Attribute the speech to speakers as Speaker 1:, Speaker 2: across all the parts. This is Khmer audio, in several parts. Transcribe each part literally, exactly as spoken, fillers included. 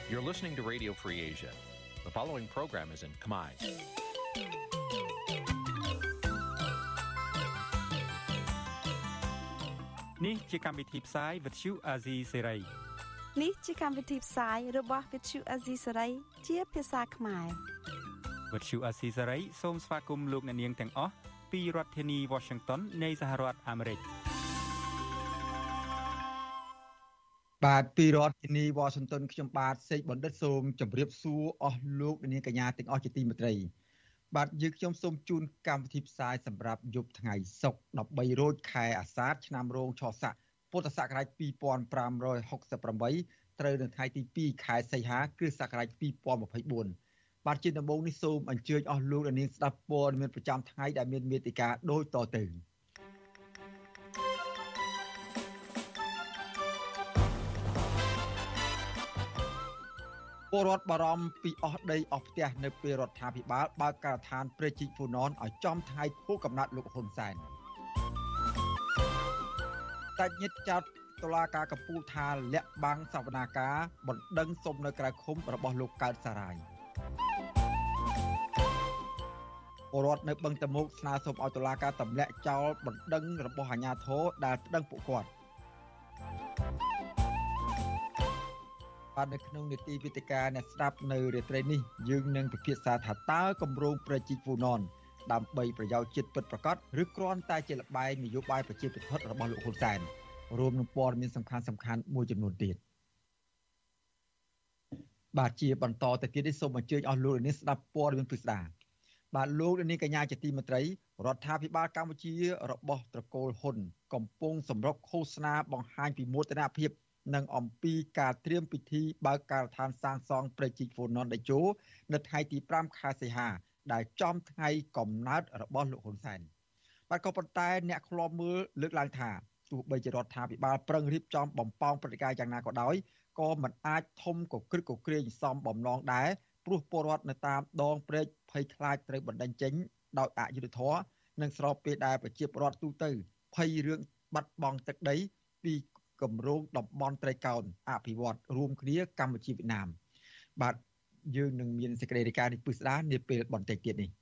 Speaker 1: You're listening to Radio Free Asia. The following program is in Khmer.
Speaker 2: Nǐ chi càm bi tiệp xáy vệt chiu a zì sáy.
Speaker 3: Nǐ chi càm bi tiệp xáyរបស់វិទ្យុអាស៊ីសេរីជាភាសាខ្មែរ
Speaker 2: វិទ្យុអាស៊ីសេរីសូមស្វាគមន៍លោកអ្នកនាងទាំងអស់ពីរដ្ឋធានី Washington នៃសហរដ្ឋអាមេរិក
Speaker 4: បាទពីរដ្ឋធានី Washington ខ្ញុំបាទសេកបណ្ឌិតសូមជម្រាបសួរអស់លោកអ្នកនាងកញ្ញាទាំងអស់ជាទីមេត្រីបាទយើងខ្ញុំសូមជូនកម្មវិធីផ្សាយសម្រាប់យប់ថ្ងៃសុក្រដប់បីរោចខែអាសាឍឆ្នាំរោងឆស័កពុទ្ធសករាជពីរពាន់ប្រាំរយហុកសិបប្រាំបីត្រូវនៅថ្ងៃទីពីរខែសីហាគ្រិស្តសករាជពីរពាន់ម្ភៃបួនបាទជាដំបូងនេះសូមអញ្ជើញអស់លោកអ្នកនាងស្ដាប់ព័ត៌មានប្រចាំថ្ងៃដែលមានមេតិការដូចតទៅពលរដ្ឋបារម្ភពីអស់ដីអស់ផ្ទះនៅពេលរដ្ឋាភិបាលបើកការដ្ឋានព្រែកជីកហ្វូណនឲ្យចំថ្ងៃខួបកំណត់លោកហ៊ុនសែនតែញាតិចាត់តុលាការកំពូលថាលាក់បាំងសវនាការបណ្ដឹងសុំនៅក្រៅឃុំរបស់លោកកើតសារាយពលរដ្ឋនៅបឹងតមុកស្នើសុំឲ្យតុលាការទម្លាក់ចោលបណ្ដឹងរបស់អាជ្ញាធរដែលប្តឹងពួកគាត់នៅក្នុងនីតិវិទ្យាអ្នកស្ដាប់នៅរាត្រីនេះយើងនឹងពិភាក្សាថាតើគម្រោងប្រជិកហ្វូណនដើម្បីប្រយោជន៍ជាតិពិតប្រាកដឬគ្រាន់តែជាលបែងនយោបាយប្រជាពិធរបស់លោកហ៊ុនសែនរួមនឹងព័ត៌មានសំខាន់សំខាន់មួយចំនួនទៀតបាទជាបន្តទៅទៀតនេះសូមអញ្ជើញអស់លោកនាងស្ដាប់ព័ត៌មានពិស្ដាបាទលោកនាងកញ្ញាជាទីមេត្រីរដ្ឋាភិបាលកម្ពុជារបស់ត្រកូលហ៊ុនកំពុងសម្រុកឃោសនាបង្ហាញពីមោទនភាពនិងអំពីការត្រៀមពិធីបើកការដ្ឋានសាងសង់ព្រែកជីកហ្វូណនដេជោនៅថ្ងៃទីប្រាំខែសីហាដែលចំថ្ងៃកំណើតរបស់លោកហ៊ុនសែនបាទក៏ប៉ុន្តែអ្នកខ្លាំមើលលើកឡើងថាទោះបីជារដ្ឋាភិបាលប្រឹងរៀបចំបំផង់ព្រឹត្តិការណ៍យ៉ាងណាក៏ដោយក៏មិនអាចធំកក្រឹកកក្រែងសមបំណងដែរព្រោះពលរដ្ឋនៅតាមដងព្រែកភ័យខ្លាចត្រូវបណ្តេញចេញដោយអយុត្តិធម៌និងស្របពេលដែលប្រជាពលរដ្ឋទូទៅភ័យរឿងបាត់បង់ទឹកដីពីគម្រោងតំបន់ត្រីកោណអភិវឌ្ឍរួមគ្នាកម្ពុជាវៀតណាមបាទយើងនឹងមានសេចក្តីរាយការណ៍នេះពិស្ដានាពេលបន្តិចទៀតនេះ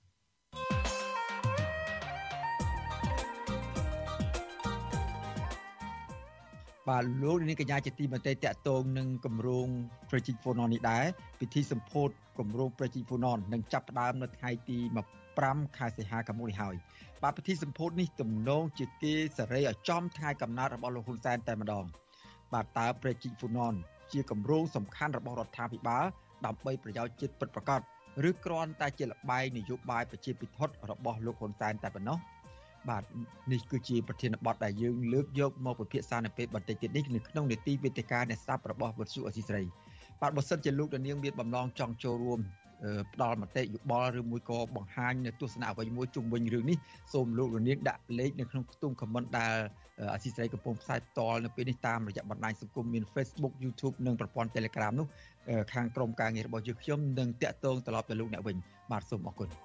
Speaker 4: បាទលោកនាងកញ្ញាជាទីមេត្រីតកតងនឹងគម្រោងប្រជិកហ្វូណននេះដែរពិធីសម្ពោធគម្រោងប្រជិកហ្វូណននឹងចាប់ផ្ដើមនៅថ្ងៃទីប្រាំខែសីហាឆ្នាំនេះហើយបាទពិធីសម្ពោធនេះទំនងជាគេសេរីឲ្យចំថ្ងៃកំណើតរបស់លោកហ៊ុនសែនតែម្ដងបាទតើប្រជិកហ្វូណនជាគម្រោងសំខាន់របស់រដ្ឋាភិបាលដើម្បីប្រយោជន៍ជាតិពិតប្រាកដឬគ្រាន់តែជាលបែងនយោបាយប្រជាពិធរបស់លោកហ៊ុនសែនតែប៉ុណ្ណោះបាទនេះគឺជាប្រធានបទដែលយើងលើកយកមកពិភាក្សានៅពេលបន្តិចទៀតនេះនៅក្នុងនីតិវិទ្យាអ្នកស្ដាប់របស់វិទ្យុអសីស្រីបាទបើសិនជាលោកនាងមានបំណងចង់ចូលរួមផ្ដល់មតិយោបល់ឬមួយក៏បង្ហាញនៅទស្សនៈអ្វីមួយជុំវិញរឿងនេះសូមលោកនាងដាក់លេខនៅក្នុងខ្ទង់ comment ដែលអសីស្រីកំពុងផ្សាយផ្ទាល់នៅពេលនេះតាមរយៈបណ្ដាញសង្គមមាន Facebook YouTube និងប្រព័ន្ធ Telegram នោះខាងក្រុមការងាររបស់យើងខ្ញុំនឹងតាក់ទងត្រឡប់ទៅលោកអ្នកវិញបាទសូមអរគុណ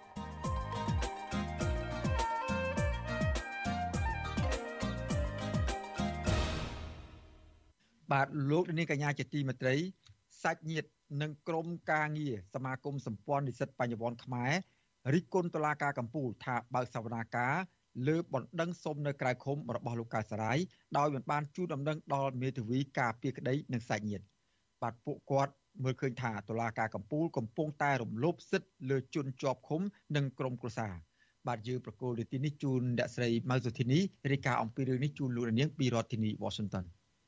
Speaker 4: បាទលោកនាងកញ្ញាជាទីមេត្រីសាច់ញាតិនិងក្រុមការងារសមាគមសម្ព័ន្ធនិស្សិតបញ្ញវន្តខ្មែររិះគន់តុលាការកំពូលថាបើកសវនាការលើបណ្ដឹងសុំនៅក្រៅឃុំរបស់លោកកើតសារាយដោយមិនបានជូនដំណឹងដល់មេធាវីការពារក្តីនិងសាច់ញាតិបាទពួកគាត់មើលឃើញថាតុលាការកំពូលកំពុងតែរំលោភសិទ្ធិលើជនជាប់ឃុំនិងក្រុមគ្រួសារបាទយើងប្រកូលនីតិនេះជូនអ្នកស្រីម៉ៅសុធីនីរាយការណ៍អំពីរឿងនេះជូនលោកនាងពីរដ្ឋធានី Washington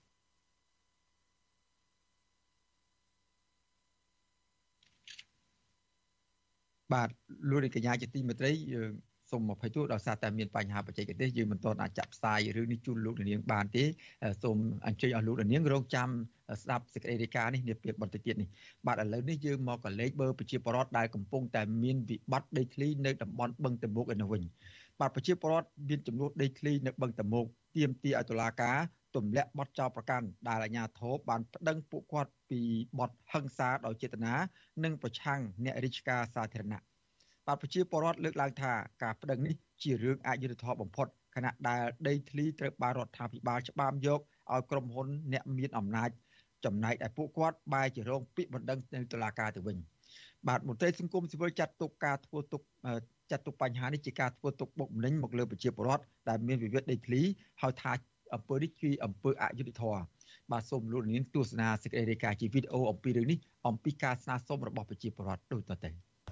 Speaker 4: បាទលោកនាងកញ្ញាជាទីមេត្រីយើងសូមអភ័យទោសដោយសារតែមានបញ្ហាបច្ចេកទេសយើងមិនទាន់អាចចាក់ផ្សាយរឿងនេះជូនលោកនាងបានទេសូមអញ្ជើញអស់លោកនាងរងចាំស្ដាប់សេចក្តីរាយការណ៍នេះនាពេលបន្តិចទៀតនេះបាទឥឡូវនេះយើងមកកលេចបើប្រជាពលរដ្ឋដែលកំពុងតែមានវិបត្តិដីធ្លីនៅតំបន់បឹងតមុកឯនោះវិញបាទប្រជាពលរដ្ឋមានចំនួនដីធ្លីនៅបឹងតមុកទាមទារឲ្យតុលាការទម្លាក់បទចោទប្រកាន់ដែលអាជ្ញាធរបានប្តឹងពួកគាត់ពីបទហិង្សាដោយចេតនានិងប្រឆាំងអ្នករាជការសាធារណៈបាទប្រជាពលរដ្ឋលើកឡើងថាការប្តឹងនេះជារឿងអយុត្តិធម៌បំផុតខណៈដែលដីធ្លីត្រូវបានរដ្ឋាភិបាលច្បាមយកឲ្យក្រុមហ៊ុនអ្នកមានអំណាចចំណែកឯពួកគាត់បែរជារងពាក្យបណ្ដឹងនៅតុលាការទៅវិញបាទមន្ត្រីសង្គមស៊ីវិលចាត់ទុកការធ្វើទុកចាត់ទុកបញ្ហានេះជាការធ្វើទុកបុកម្នេញមកលើប្រជាពលរដ្ឋដែលមានវិវាទដីធ្លីហើយថាអំពើនេះគឺអំពើអយុត្តិធម៌បាទសូមលោកនាងទស្សនាសេចក្តីរាយការណ៍ជាវីដេអូអំពីរឿងនេះអំពីការស្នើសុំរបស់ប្រជាពលរដ្ឋដូចតទៅ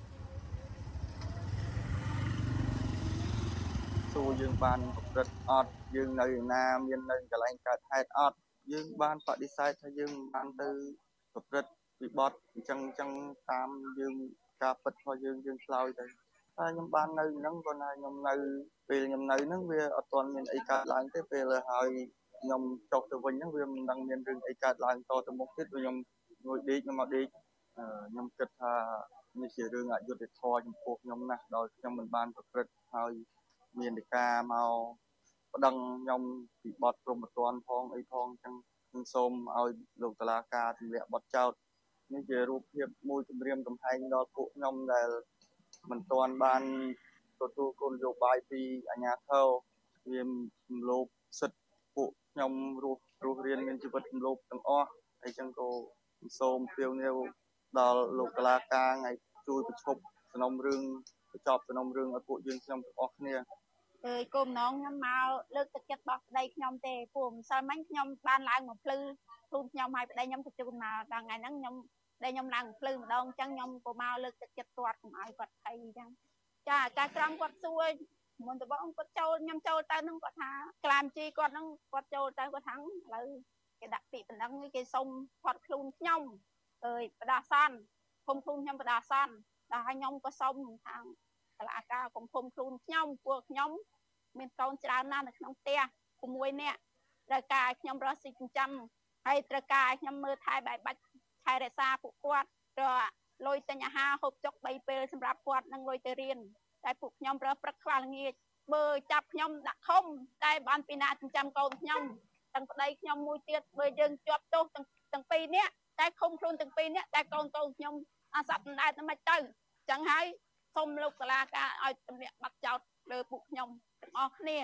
Speaker 5: សួរយើងបានប្រព្រឹត្តអត់យើងនៅណាមាននៅកន្លែងកើតហេតុអត់យើងបានបដិសេធថាយើងបានទៅប្រព្រឹត្តវិបត្តិអញ្ចឹងអញ្ចឹងតាមយើងការពិតរបស់យើងយើងឆ្លើយទៅតែខ្ញុំបាននៅហ្នឹងគាត់ថាខ្ញុំនៅពេលខ្ញុំនៅហ្នឹងវាអត់ទាន់មានអីកើតឡើងទេពេលហើយខ្ញុំចុះទៅវិញហ្នឹងវាមិនដឹងមានរឿងអីកើតឡើងតទៅមុខទៀតខ្ញុំងុយដេកខ្ញុំមកដេកខ្ញុំគិតថានេះជារឿងអយុត្តិធម៌ចំពោះខ្ញុំណាស់ដោយខ្ញុំមិនបានប្រព្រឹត្តហើយមានតែការមកប្តឹងខ្ញុំពីបទព្រហ្មទណ្ឌផងអីផងអញ្ចឹងខ្ញុំសូមឲ្យលោកតុលាការទម្លាក់បទចោទនេះជារូបភាពមួយគម្រាមកំហែងដល់ពួកខ្ញុំដែលមិនទាន់បានទទួលគោលនយោបាយពីអាជ្ញាធរវារំលោភសិទ្ធិពួកខ្ញុំរស់រស់រៀនមានជីវិតរំលោភទាំងអស់អញ្ចឹងក៏សូមពាវនាវដល់លោកតុលាការឲ្យជួយបញ្ឈប់សំណុំរឿងបញ្ចប់សំណុំរឿងឲ្យពួកយើងខ្ញុំទាំងអស់គ្នា
Speaker 6: អើយគោលម្ដងខ្ញុំមកលើកទឹកចិត្តរបស់ប្តីខ្ញុំទេព្រោះម្សិលមិញខ្ញុំបានឡើងមកភ្លឺខ្លួនខ្ញុំឲ្យប្តីខ្ញុំទៅជូនមកដល់ថ្ងៃហ្នឹងខ្ញុំប្តីខ្ញុំឡើងភ្លឺម្ដងអញ្ចឹងខ្ញុំក៏មកលើកទឹកចិត្តគាត់កុំឲ្យគាត់ភ័យអញ្ចឹងចាការក្រំគាត់សួរមុនដំបូងគាត់ចូលខ្ញុំចូលទៅហ្នឹងគាត់ថាក្លាមជីគាត់ហ្នឹងគាត់ចូលទៅគាត់ថាឥឡូវគេដាក់ពាក្យបណ្ដឹងគេសុំផាត់ខ្លួនខ្ញុំអើយបដាសានឃុំខ្លួនខ្ញុំបដាសានដល់ឲ្យខ្ញុំក៏សុំខាងតុលាការកុំឃុំខ្លួនខ្ញុំពួកខ្ញុំមានកូនច្រើនណាស់នៅក្នុងផ្ទះ៦នាក់ត្រូវការឲ្យខ្ញុំរស់ស៊ីចិញ្ចឹមហើយត្រូវការឲ្យខ្ញុំមើលថែបែបបាច់ថែរក្សាពួកគាត់ទៅលុយទិញអាហារហូបចុកបីពេលសម្រាប់គាត់នឹងលុយទៅរៀនតែពួកខ្ញុំរើព្រឹកខ្វះល្ងាចបើចាប់ខ្ញុំដាក់ឃុំតែបានពីណាចិញ្ចឹមកូនខ្ញុំទាំងប្តីខ្ញុំមួយទៀតបើយើងជាប់ទោសទាំងទាំងពីរនាក់តែឃុំខ្លួនទាំងពីរនាក់តែកូនកូនខ្ញុំអាសត្វមិនដែរទៅមិនទៅអញ្ចឹងហើយសូមលោកតុលាការឲ្យទម្លាក់បទចោទលើពួកខ្ញុំទាំងអស់គ្នា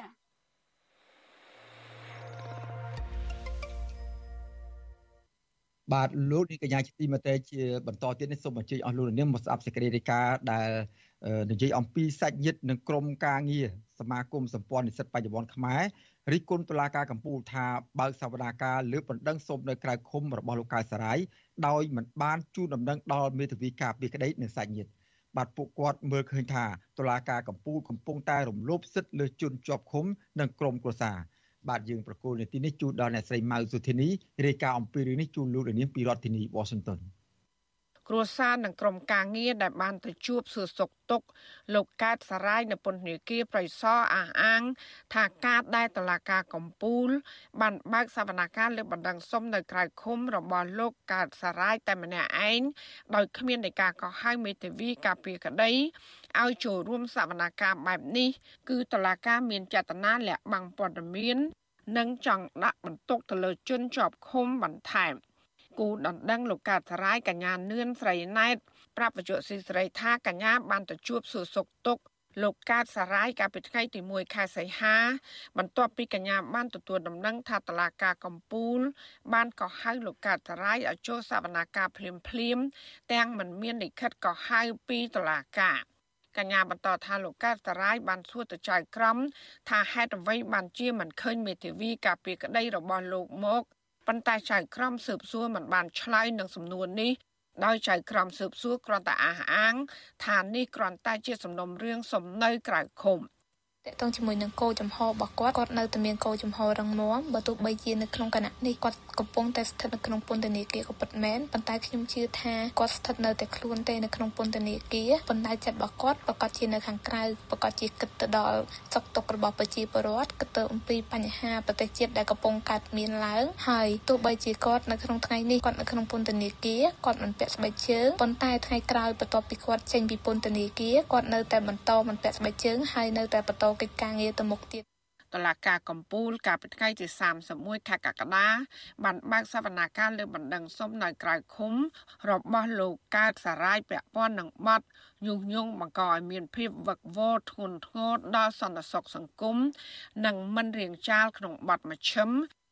Speaker 4: បាទលោកនាងកញ្ញាជាទីមេត្រីជាបន្តទៀតនេះសូមអញ្ជើញអស់លោកនាងមកស្ដាប់សេចក្តីរាយការណ៍ដែលនិយាយអំពីសាច់ញាតិនិងក្រុមការងារសមាគមសម្ព័ន្ធនិស្សិតបច្ចុប្បន្នខ្មែររិះគន់តុលាការកំពូលថាបើកសវនាការលើបណ្ដឹងសូមនៅក្រៅឃុំរបស់លោកកៅសារាយដោយមិនបានជូនដំណឹងដល់មេធាវីការពារក្តីនិងសាច់ញាតិបាទពួកគាត់មើលឃើញថាតុលាការកំពូលកំពុងតែរំលោភសិទ្ធិលើជនជាប់ឃុំនិងក្រុមគ្រួសារបាទយើងប្រកូលនាទីនេះជូនដល់អ្នកស្រីម៉ៅសុធីនីរាយការណ៍អំពីរឿងនេះជូនលោកនាងពីរដ្ឋធានី Washington
Speaker 7: គ្រួសារនិងក្រុមការងារដែលបានទៅជួបសួរសុខទុក្ខលោកកើតសារាយនៅពន្ធនាគារប្រៃសណអះអាងថាការដែលតុលាការកំពូលបានបើកសវនកម្មលើបណ្ដឹងសុំនៅក្រៅឃុំរបស់លោកកើតសារាយតែម្នាក់ឯងដោយគ្មាននៃការកោះហៅមេធាវីការពារក្តីឲ្យចូលរួមសវនកម្មបែបនេះគឺតុលាការមានចេតនាលាក់បាំងព័ត៌មាននិងចង់ដាក់បន្ទុកទៅលើជនជាប់ឃុំបន្ថែមគូដណ្ដឹងលោកកើតសារាយកញ្ញានឿនស្រីណែតប្រាប់វិទ្យុស៊ីស្រីថាកញ្ញាបានទៅជួបសួរសុខទុក្ខលោកកើតសារាយកាលពីថ្ងៃទីមួយខែសីហាបន្ទាប់ពីកញ្ញាបានទទួលដំណឹងថាតុលាការកំពូលបានកោះហៅលោកកើតសារាយឲ្យចូលសវនាការភ្លាមភ្លាមទាំងមិនមានលិខិតកោះហៅពីតុលាការកញ្ញាបន្តថាលោកកើតសារាយបានសួរទៅចៅក្រមថាហេតុអ្វីបានជាមិនឃើញមេធាវីការពារក្តីរបស់លោកមកប៉ុន្តែចៅក្រមស៊ើបសួរមិនបានឆ្លើយនឹងសំណួរនេះដោយចៅក្រមស៊ើបសួរគ្រាន់តែអះអាងថានេះគ្រាន់តែជាសំណុំរឿងសំណើក្រៅឃុំតកតងជាមួយនឹងគោលចំហរបស់គាត់គាត់នៅតែមានគោលចំហរឹងមាំបើទោះបីជានៅក្នុងគណៈនេះគាត់កំពុងតែស្ថិតនៅក្នុងពន្ធនាគារក៏ពិតមែនប៉ុន្តែខ្ញុំជឿថាគាត់ស្ថិតនៅតែខ្លួនទេនៅក្នុងពន្ធនាគារប៉ុន្តែចិត្តរបស់គាត់ប្រកាសជានៅខាងក្រៅប្រកាសជាគិតទៅដល់សុខទុក្ខរបស់ប្រជាពលរដ្ឋគិតទៅអំពីបញ្ហាប្រទេសជាតិដែលកំពុងកើតមានឡើងហើយទោះបីជាគាត់នៅក្នុងថ្ងៃនេះគាត់នៅក្នុងពន្ធនាគារគាត់មិនពាក់ស្បែកជើងប៉ុន្តែថ្ងៃក្រោយបន្ទាប់ពីគាត់ចេញពីពន្ធនាគារគាត់នៅតែបន្តមិនពាក់ស្បែកជើងហើយនៅតែបន្តកិច្ចការងារទៅមុខទៀតតុលាការកំពូលកាលពីថ្ងៃទីសាមសិបមួយខែកក្កដាបានបើកសវនាការលើបណ្ដឹងសុំនៅក្រៅឃុំរបស់លោកកើតសារាយពាក់ព័ន្ធនឹងបទញុះញង់បង្កឲ្យមានភាពវឹកវរធ្ងន់ធ្ងរដល់សន្តិសុខសង្គមនិងមិនរៀងចាលក្នុងបទមជ្ឈិម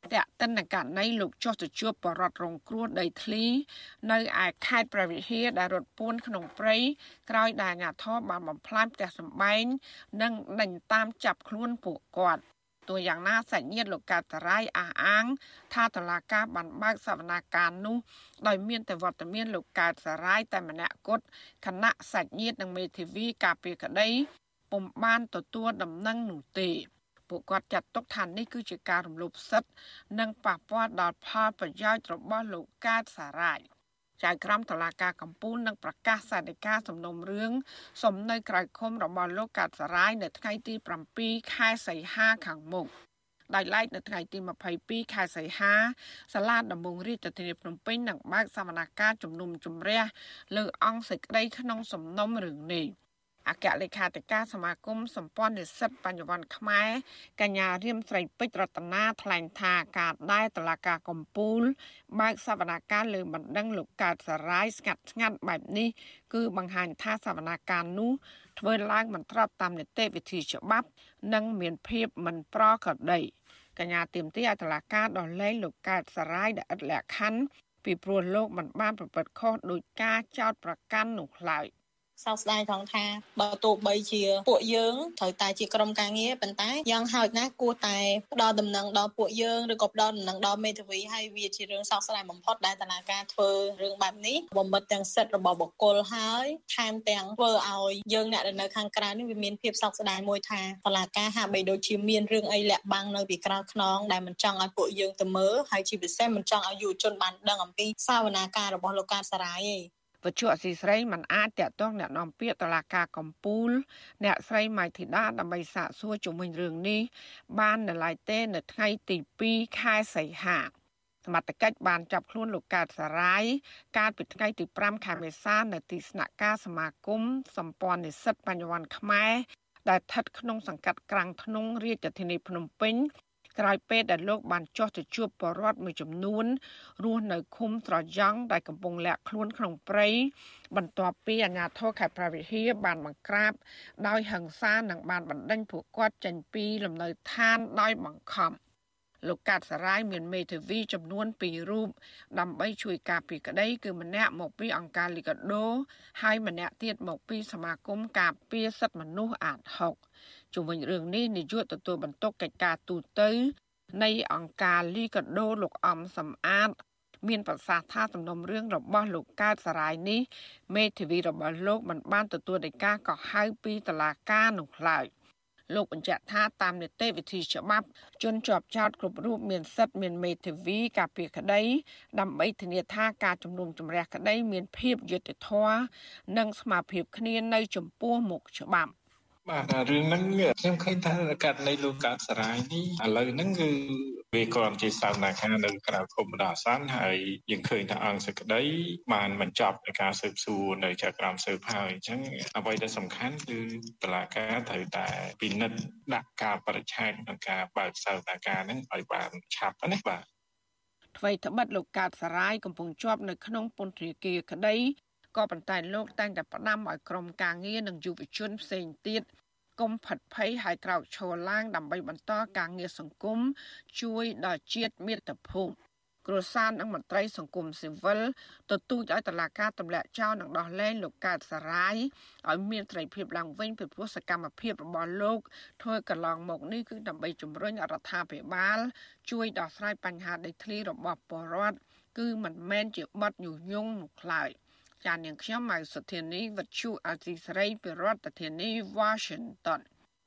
Speaker 7: តែតនករណីលោកចុះទៅជួបបរដ្ឋរងគ្រោះដីធ្លីនៅឯខេត្តព្រះវិហារដែលរត់ពួនក្នុងព្រៃក្រោយដែលអាជ្ញាធរបានបំផ្លាញផ្ទះសម្បែងនិងដេញតាមចាប់ខ្លួនពួកគាត់ទោះយ៉ាងណាសាច់ញាតិលោកកើតតារាយអះអាងថាតុលាការបានបើកសវនាការនោះដោយមានតែវត្តមានលោកកើតតារាយតែម្នាក់គត់គណៈសាច់ញាតិនិងមេធាវីការពារក្តីពុំបានទទួលដំណឹងនោះទេពួកគាត់ចាត់ទុកថានេះគឺជាការរំលោភសិទ្ធិនិងប៉ះពាល់ដល់ផលប្រយោជន៍របស់លោកកើតតារាយចៅក្រមតុលាការកំពូលនឹងប្រកាសសាលដីកាសំណុំរឿងសំណើក្រៅឃុំរបស់លោកកើតតារាយនៅថ្ងៃទី7ខែសីហាខាងមុខដោយឡែកនៅថ្ងៃទី22ខែសីហាសាលាដំបងរាជធានីភ្នំពេញនឹងបើកសវនកម្មជំនុំជម្រះលើអង្គសេចក្តីក្នុងសំណុំរឿងនេះអគ្គលេខាធិការសមាគមសម្ព័ន្ធនិស្សិតបញ្ញវន្តខ្មែរកញ្ញារៀមស្រីពេជ្ររតនាថ្លែងថាការដែលតុលាការកំពូលបើកសវនកម្មលើបណ្ដឹងលោកកើតតារាយស្ងាត់ស្ងាត់បែបនេះគឺបង្ហាញថាសវនកម្មនោះធ្វើឡើងមិនស្របតាមនីតិវិធីច្បាប់និងមានភាពមិនប្រក្រតីកញ្ញាទាមទារឲ្យតុលាការដោះលែងលោកកើតតារាយដែលឥតលក្ខខណ្ឌពីព្រោះលោកមិនបានប្រព្រឹត្តខុសដោយការចោទប្រកាន់នោះឡើយ
Speaker 8: សោកស្ដាយថងថាបើទោះបីជាពួកយើងត្រូវតែជាក្រុមការងារប៉ុន្តែយ៉ាងហោចណាស់គួរតែផ្ដល់ដំណឹងដល់ពួកយើងឬក៏ផ្ដល់ដំណឹងដល់មេធាវីហើយវាជារឿងសោកស្ដាយបំផុតដែលតុលាការធ្វើរឿងបែបនេះបំបិទទាំងសិទ្ធិរបស់បុគ្គលហើយថែមទាំងធ្វើឲ្យយើងអ្នកដែលនៅខាងក្រៅនេះវាមានភាពសោកស្ដាយមួយថាតុលាការហាក់បីដូចជាមានរឿងអីលាក់បាំងនៅពីក្រោយខ្នងដែលមិនចង់ឲ្យពួកយើងទៅមើលហើយជាពិសេសមិនចង់ឲ្យយុវជនបានដឹងអំពីសវនាការរបស់លោកកើតតារាយទេ
Speaker 7: វត្ថុអសីស្រីមិនអាចតាក់ទងអ្នកនាំពាក្យតុលាការកំពូលអ្នកស្រីម៉ៃធីតាដើម្បីសាកសួរជំវិញរឿងនេះបាននៅឡើយទេនៅថ្ងៃទី2ខែសីហាសមត្ថកិច្ចបានចាប់ខ្លួនលោកកើតតារាយកាលពីថ្ងៃទី5ខែមេសានៅទីស្នាក់ការសមាគមសម្ព័ន្ធនិស្សិតបញ្ញវន្តខ្មែរដែលស្ថិតក្នុងសង្កាត់ក្រាំងធ្នង់រាជធានីភ្នំពេញក្រោយពេលដែលលោកបានចុះទៅជួបបរិវត្តមួយចំនួនរស់នៅឃុំត្រយង់ដែលកំពុងលាក់ខ្លួនក្នុងព្រៃបន្ទាប់ពីអាជ្ញាធរខេត្តព្រះវិហារបានបង្ក្រាបដោយហិង្សានិងបានបណ្តេញពួកគាត់ចេញពីលំនៅឋានដោយបង្ខំលោកកើតតារាយមានមេធាវីចំនួនពីររូបដើម្បីជួយការពារក្តីគឺម្នាក់មកពីអង្គការលីកាដូហើយម្នាក់ទៀតមកពីសមាគមការពារសិទ្ធិមនុស្សអាតហុកជុំវិញរឿងនេះនាយកទទួលបន្ទុកកិច្ចការទូតនៃអង្គការលីកាដូលោកអំសំអាតមានប្រសាសន៍ថាសំណុំរឿងរបស់លោកកើតតារាយនេះមេធាវីរបស់លោកមិនបានទទួលដីកាកោះហៅពីតុលាការនោះឡើយលោកបញ្ជាក់ថាតាមនីតិវិធីច្បាប់ជនជាប់ចោទគ្រប់រូបមានសិទ្ធិមានមេធាវីការពារក្តីដើម្បីធានាថាការជំនុំជម្រះក្តីមានភាពយុត្តិធម៌និងស្មារតីគ្នានៅចំពោះមុខច្បាប់
Speaker 9: បាទរឿងហ្នឹងខ្ញុំឃើញថាករណីលោកកើតតារាយនេះឥឡូវហ្នឹងគឺវាគ្រាន់ជាសវនាការនៅក្រៅឃុំបណ្ដោះអាសន្នហើយយើងឃើញថាអង្គសេចក្តីបានបញ្ចប់ការស៊ើបសួរនៅចៅក្រមស៊ើបហើយអញ្ចឹងអ្វីដែលសំខាន់គឺតុលាការត្រូវតែពិនិត្យដាក់ការបរិច្ឆេទក្នុងការបើកសវនាការហ្នឹងឲ្យបានឆាប់ណាបាទ
Speaker 7: អ្វីត្បិតលោកកើតតារាយកំពុងជាប់នៅក្នុងពន្ធនាគារក្តីក៏ប៉ុន្តែលោកតែងតែផ្ដាំឲ្យក្រុមការងារនិងយុវជនផ្សេងទៀតកុំផិតភ័យឲ្យក្រោកឈរឡើងដើម្បីបន្តការងារសង្គមជួយដល់ជាតិមាតុភូមិគ្រួសារនិងមន្ត្រីសង្គមស៊ីវិលទទូចឲ្យតុលាការទម្លាក់ចោលនិងដោះលែងលោកកើតតារាយឲ្យមានសេរីភាពឡើងវិញពីព្រោះសកម្មភាពរបស់លោកធ្វើកន្លងមកនេះគឺដើម្បីជំរុញរដ្ឋាភិបាលជួយដោះស្រាយបញ្ហាដីធ្លីរបស់ប្រជាពលរដ្ឋគឺមិនមែនជាបទញុះញង់នោះឡើយចាននាងខ្ញុំម៉ៅសុធានីវិទ្យុអាស៊ីសេរីពីរដ្ឋធានី Washington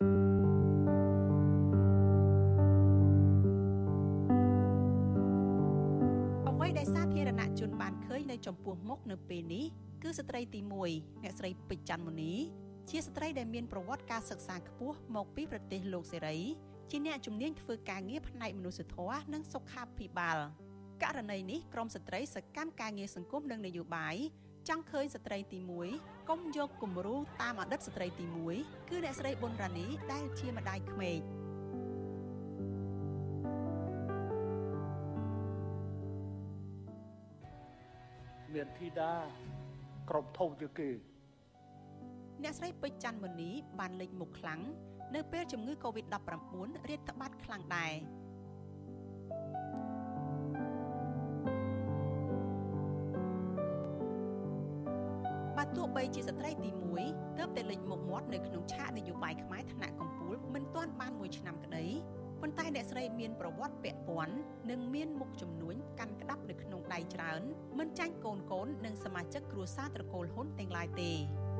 Speaker 10: អ្វីដែលសាធារណជនបានឃើញនៅចំពោះមុខនៅពេលនេះគឺស្ត្រីទីមួយអ្នកស្រីពេជ្រច័ន្ទមុនីជាស្ត្រីដែលមានប្រវត្តិការសិក្សាខ្ពស់មកពីប្រទេសលោកសេរីជាអ្នកជំនាញធ្វើការងារផ្នែកមនុស្សធម៌និងសុខាភិបាលករណីនេះក្រមស្ត្រីសកម្មការងារសង្គមនិងនយោបាយចង់ឃើញស្ត្រីទីមួយកុំយកគំរូតាមអតីតស្ត្រីទីមួយគឺអ្នកស្រីប៊ុនរ៉ានីដែលជាម្ដាយក្មេក
Speaker 11: មានធីតាក្រុមធំជាងគេ
Speaker 10: អ្នកស្រីពេជ្រច័ន្ទមុនីបានលេចមុខខ្លាំងនៅពេលជំងឺ កូវីដ ដប់ប្រាំបួន រាតត្បាតខ្លាំងដែរទោះបីជាស្ត្រីទីមួយទើបតែលេចមុខមាត់នៅក្នុងឆាកនយោបាយខ្មែរថ្នាក់កំពូលមិនទាន់បានមួយឆ្នាំក្តីប៉ុន្តែអ្នកស្រីមានប្រវត្តិពាក់ព័ន្ធនិងមានមុខជំនួញកាន់ក្តាប់នៅក្នុងដៃច្រើនមិនចាញ់កូនកូននិងសមាជិកគ្រួសារត្រកូលហ៊ុនទាំងឡាយទេ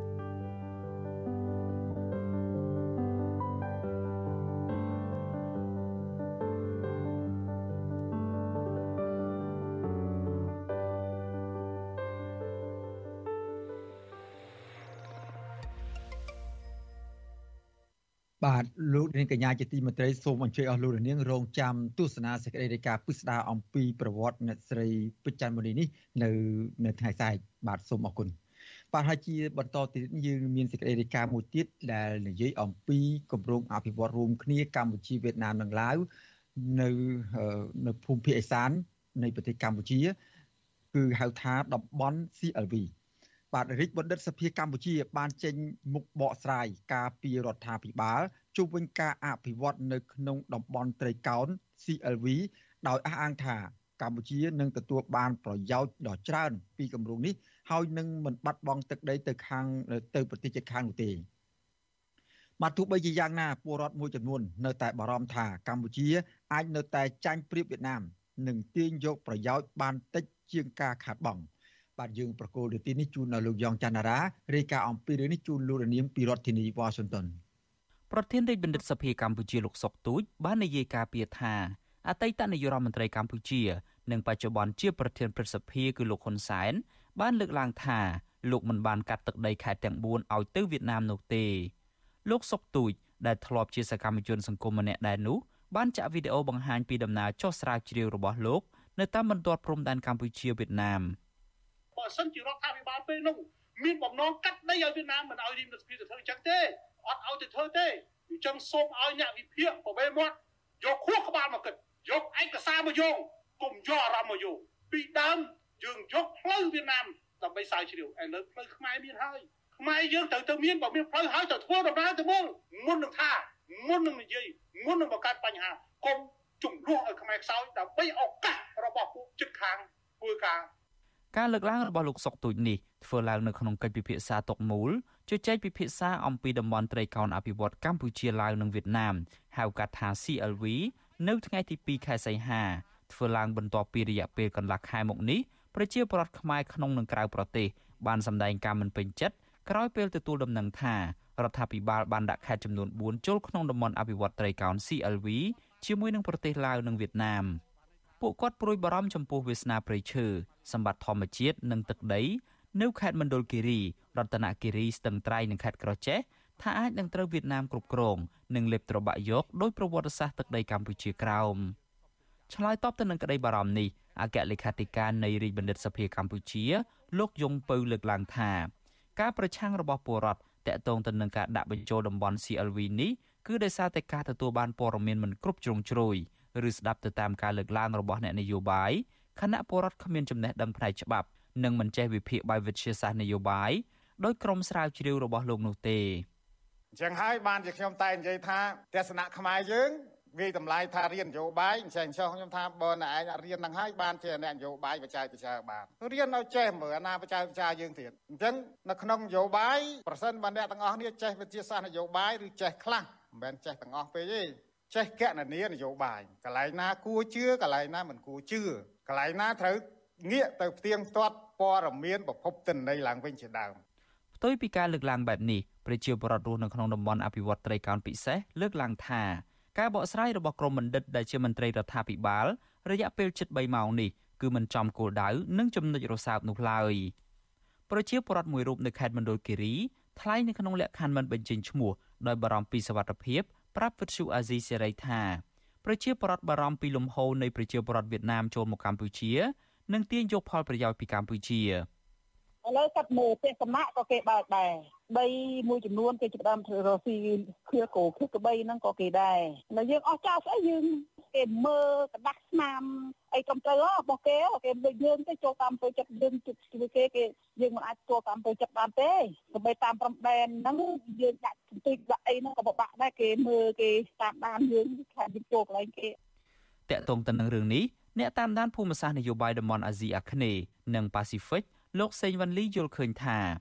Speaker 4: បាទលោកនាងកញ្ញាជាទីមេត្រីសូមអញ្ជើញអស់លោកនាងរងចាំទស្សនាសេចក្តីរាយការណ៍ពិស្ដារអំពីប្រវត្តិអ្នកស្រីពេជ្រច័ន្ទមុនីនេះនៅនៅថ្ងៃស្អែកបាទសូមអរគុណបាទហើយជាបន្តទៀតយើងមានសេចក្តីរាយការណ៍មួយទៀតដែលនិយាយអំពីគម្រោងអភិវឌ្ឍរួមគ្នាកម្ពុជាវៀតណាមនិងឡាវនៅនៅភូមិភាគឦសាននៃប្រទេសកម្ពុជាគឺហៅថាតំបន់ C L Vបាទរាជបណ្ឌិតសភាកម្ពុជាបានចេញមុខបកស្រាយការពីរដ្ឋាភិបាលជុំវិញការអភិវឌ្ឍនៅក្នុងតំបន់ត្រីកោណ C L V ដោយអះអាងថាកម្ពុជានឹងទទួលបានប្រយោជន៍ដ៏ច្រើនពីគម្រោងនេះហើយនឹងមិនបាត់បង់ទឹកដីទៅខាងទៅប្រទេសជិតខាងនោះទេបាទទោះបីជាយ៉ាងណាពលរដ្ឋមួយចំនួននៅតែបារម្ភថាកម្ពុជាអាចនៅតែចាញ់ប្រៀបវៀតណាមនិងទាញយកប្រយោជន៍បានតិចជាងការខាតបង់បាទយើងប្រកូលនាទីនេះជូនដល់លោកយ៉ងច័ន្ទរារាយការណ៍អំពីរឿងនេះជូនលោកនាងពីរដ្ឋធានី Washington
Speaker 12: ប្រធានរាជបណ្ឌិតសភាកម្ពុជាលោកសុកទូចបាននិយាយការពីថាអតីតនាយករដ្ឋមន្ត្រីកម្ពុជានិងបច្ចុប្បន្នជាប្រធានព្រឹទ្ធសភាគឺលោកហ៊ុនសែនបានលើកឡើងថាលោកមិនបានកាត់ទឹកដីខេត្តទាំងបួនឲ្យទៅវៀតណាមនោះទេលោកសុកទូចដែលធ្លាប់ជាសកម្មជនសង្គមម្នាក់ដែរនោះបានចាក់វីដេអូបង្ហាញពីដំណើរចុះស្រាវជ្រាវរបស់លោកនៅតាមបន្ទាត់ព្រំដែនកម្ពុជាវៀតណាម
Speaker 11: បើសិនជារដ្ឋាភិបាលពេលនោះមានបំណងកាត់ដីឲ្យវៀតណាមមិនឲ្យរាជរដ្ឋាភិបាលទៅធ្វើអញ្ចឹងទេអត់ឲ្យទៅធ្វើទេអញ្ចឹងសូមឲ្យអ្នកវិភាគប្រវេមាត់យកខួរក្បាលមកគិតយកឯកសារមកយកកុំយកអារម្មណ៍មកយកពីដើមយើងយកផ្លូវវៀតណាមដើម្បីស្រាវជ្រាវឥឡូវផ្លូវខ្មែរមានហើយខ្មែរយើងត្រូវទៅមានបើមានផ្លូវហើយទៅធ្វើដំណើរទៅមុនមុននឹងថាមុននឹងនិយាយមុននឹងបង្កើតបញ្ហាកុំជំនួសឲ្យខ្មែរខ្សោយដើម្បីឱកាសរបស់ពួកជិតខាងធ្វើការ
Speaker 12: ការលើកឡើងរបស់លោកសុកទូចនេះធ្វើឡើងនៅក្នុងកិច្ចពិភាក្សាតុមូលជជែកពិភាក្សាអំពីតំបន់ត្រីកោណអភិវឌ្ឍកម្ពុជាឡាវនិងវៀតណាមហៅកាត់ថា C L V នៅថ្ងៃទីពីរខែសីហាធ្វើឡើងបន្ទាប់ពីរយៈពេលកន្លះខែមកនេះប្រជាពលរដ្ឋខ្មែរក្នុងនិងក្រៅប្រទេសបានសម្ដែងការមិនពេញចិត្តក្រោយពេលទទួលដំណឹងថារដ្ឋាភិបាលបានដាក់ខេត្តចំនួនបួនចូលក្នុងតំបន់អភិវឌ្ឍត្រីកោណ C L V ជាមួយនឹងប្រទេសឡាវនិងវៀតណាមពួកគាត់ព្រួយបារម្ភចំពោះវាសនាព្រៃឈើសម្បត្តិធម្មជាតិនិងទឹកដីនៅខេត្តមណ្ឌលគិរីរតនគិរីស្ទឹងត្រែងនិងខេត្តក្រចេះថាអាចនឹងត្រូវវៀតណាមគ្រប់គ្រងនិងលេបត្របាក់យកដោយប្រវត្តិសាស្ត្រទឹកដីកម្ពុជាក្រោមឆ្លើយតបទៅនឹងក្តីបារម្ភនេះអគ្គលេខាធិការនៃរាជបណ្ឌិតសភាកម្ពុជាលោកយងពៅលើកឡើងថាការប្រឆាំងរបស់ពលរដ្ឋតាក់ទងទៅនឹងការដាក់បញ្ចូលតំបន់ C L V នេះគឺដោយសារតែការទទួលបានព័ត៌មានមិនគ្រប់ជ្រុងជ្រោយឬស្ដាប់ទៅតាមការលើកឡើងរបស់អ្នកនយោបាយខណៈពលរដ្ឋគ្មានចំណេះដឹងផ្នែកច្បាប់និងមិនចេះវិភាគបាយវិទ្យាសាស្ត្រនយោបាយដោយក្រុមស្រាវជ្រាវរបស់លោកនោះទេ
Speaker 13: អញ្ចឹងហើយបានជាខ្ញុំតែនិយាយថាទស្សនៈខ្មែរយើងវាតម្លៃថារៀននយោបាយអញ្ចឹងចុះខ្ញុំថាបើអ្នកឯងរៀននឹងហើយបានជាអ្នកនយោបាយបច្ចេកវិទ្យាបានរៀនឲ្យចេះមើលអាណាបច្ចេកវិទ្យាយើងទៀតអញ្ចឹងនៅក្នុងនយោបាយប្រសិនបើអ្នកទាំងអស់គ្នាចេះវិទ្យាសាស្ត្រនយោបាយឬចេះខ្លះមិនមែនចេះទាំងអស់ពេកទេចេះកណនានយោបាយកន្លែងណាគួរជឿកន្លែងណាមិនគួរជឿកន្លែងណាត្រូវងាកទៅផ្ទៀងផ្ទាត់ព័ត៌មានប្រភពទិន្នន័យឡើងវិញជាដើម
Speaker 12: ផ្ទុយពីការលើកឡើងបែបនេះប្រជាពលរដ្ឋរស់នៅក្នុងតំបន់អភិវឌ្ឍត្រីកោណពិសេសលើកឡើងថាការបកស្រាយរបស់ក្រុមបណ្ឌិតដែលជាមន្ត្រីរដ្ឋាភិបាលរយៈពេលជិតបីម៉ោងនេះគឺមិនចំគោលដៅនិងចំណុចរសើបនោះឡើយប្រជាពលរដ្ឋមួយរូបនៅខេត្តមណ្ឌលគិរីថ្លែងនៅក្នុងលក្ខខណ្ឌមិនបញ្ចេញឈ្មោះដោយបារម្ភពីសុវត្ថិភាពប្រាប់វិទ្យុអាស៊ីសេរីថាប្រជាពលរដ្ឋបារម្ភពីលំហូរនៃប្រជាពលរដ្ឋវៀតណាមចូលមកកម្ពុជានិងទាញយកផលប្រយោជន៍ពីកម្ពុជា
Speaker 14: ឥឡូវកាត់មើលផ្ទះកំណាក់ក៏គេបើកដែរដីមួយចំនួនគេចាប់ដើមធ្វើរស៊ីខៀវគោខៀវក្បីហ្នឹងក៏គេដែរហើយយើងអស់ចោលស្អីយើងគេមើលកដាស់ស្នាមអីកំទៅរបស់គេគេដូចយើងទៅចូលតាមទៅចិត្តយើងជួយគេគេយើងមិនអាចចូលតាមទៅចិត្តបានទេទៅបីតាមព្រំដែនហ្នឹងយើងដាក់បន្តិចដាក់អីហ្នឹងក៏ពិបាកដែរគេមើលគេតាមដានយើងថាយើងចូលកន្លែងគេ
Speaker 12: តាក់ទងទៅនឹងរឿងនេះអ្នកតាមដានភូមិសាស្ត្រនយោបាយតំបន់អាស៊ីអាគ្នេយ៍និងប៉ាស៊ីហ្វិកលោកសេងវ៉ាន់លីយល់ឃើញថា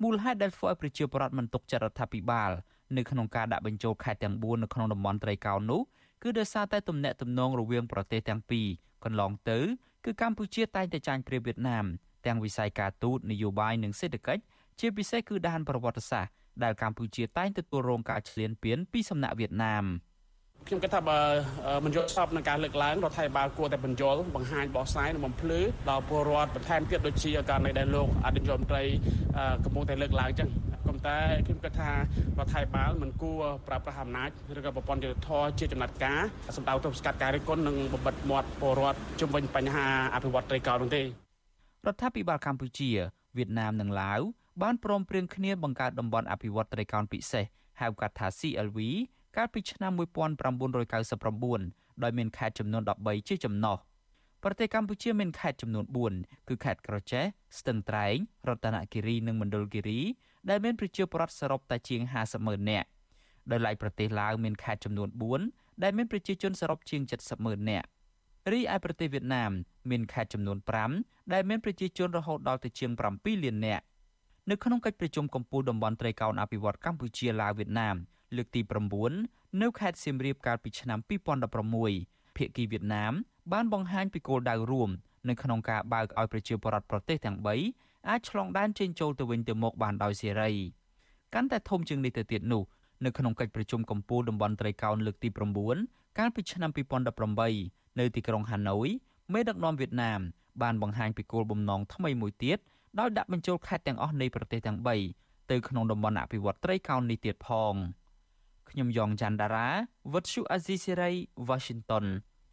Speaker 12: មូលហេតុដែលធ្វើឲ្យប្រជាពលរដ្ឋមិនទុកចិត្តរដ្ឋាភិបាលនៅក្នុងការដាក់បញ្ចូលខេត្តទាំងបួននៅក្នុងតំបន់ត្រីកោណនោះគឺដោយសារតែទំនាក់ទំនងរវាងប្រទេសទាំងពីរកន្លងទៅគឺកម្ពុជាតែងតែចាញ់ប្រៀបវៀតណាមទាំងវិស័យការទូតនយោបាយនិងសេដ្ឋកិច្ចជាពិសេសគឺដែនប្រវត្តិសាស្ត្រដែលកម្ពុជាតែងទទួលរងការឈ្លានពានពីសំណាក់វៀតណាម
Speaker 15: ខ្ញុំគិតថាបើមិនយកស្របនឹងការលើកឡើងរដ្ឋាភិបាលគួរតែបញ្យល់បង្ហាញបោះស្រាយនិងបំភ្លឺដល់ពលរដ្ឋបន្ថែមទៀតដូចជាករណីដែលលោកអតីតរដ្ឋមន្ត្រីកំពុងតែលើកឡើងអញ្ចឹងប៉ុន្តែខ្ញុំគិតថារដ្ឋាភិបាលមិនគួរប្រើប្រាស់អំណាចឬក៏ប្រព័ន្ធយុត្តិធម៌ជាចំណាត់ការសម្ដៅទៅស្កាត់ការរិះគន់និងបំបិទមាត់ពលរដ្ឋជុំវិញបញ្ហាអភិវឌ្ឍត្រីកោណនោះទេ
Speaker 12: រដ្ឋាភិបាលកម្ពុជាវៀតណាមនិងឡាវបានព្រមព្រៀងគ្នាបង្កើតតំបន់អភិវឌ្ឍត្រីកោណពិសេសហៅកាត់ថា C L V កាលពីឆ្នាំmột nghìn chín trăm chín mươi chínដោយមានខេត្តចំនួនដប់បីជាចំណុះប្រទេសកម្ពុជាមានខេត្តចំនួនបួនគឺខេត្តក្រចេះស្ទឹងត្រែងរតនគិរីនិងមណ្ឌលគិរីដែលមានប្រជាពលរដ្ឋសរុបតែជាងห้าสิบម៉ឺននាក់ដោយឡែកប្រទេសឡាវមានខេត្តចំនួនបួនដែលមានប្រជាជនសរុបជាងเจ็ดสิบម៉ឺននាក់រីឯប្រទេសវៀតណាមមានខេត្តចំនួនห้าដែលមានប្រជាជនរហូតដល់ទៅជាងเจ็ดលាននាក់នៅក្នុងកិច្ចប្រជុំកំពូលតំបន់ត្រីកោណអភិវឌ្ឍកម្ពុជាឡាវវៀតណាមលើកទីnineនៅខេត្តសៀមរាបកាលពីឆ្នាំtwo thousand sixteenភាគីវៀតណាមបានបង្ហាញពីគោលដៅរួមនៅក្នុងការបើកឲ្យប្រជាពលរដ្ឋប្រទេសទាំងបីអាចឆ្លងដែនចេញចូលទៅវិញទៅមកបានដោយសេរីកាន់តែធំជាងនេះទៅទៀតនោះនៅក្នុងកិច្ចប្រជុំកំពូលតំបន់ត្រីកោណលើកទីnineកាលពីឆ្នាំtwo thousand eighteenនៅទីក្រុងហាណូយមេដឹកនាំវៀតណាមបានបង្ហាញពីគោលបំណងថ្មីមួយទៀតដោយដាក់បញ្ចូលខេត្តទាំងអស់នៃប្រទេសទាំងបីទៅក្នុងតំបន់អភិវឌ្ឍត្រីកោណនេះទៀតផងខ្ញុំយ៉ងច័ន្ទដារាវិទ្យុអាស៊ីសេរី Washington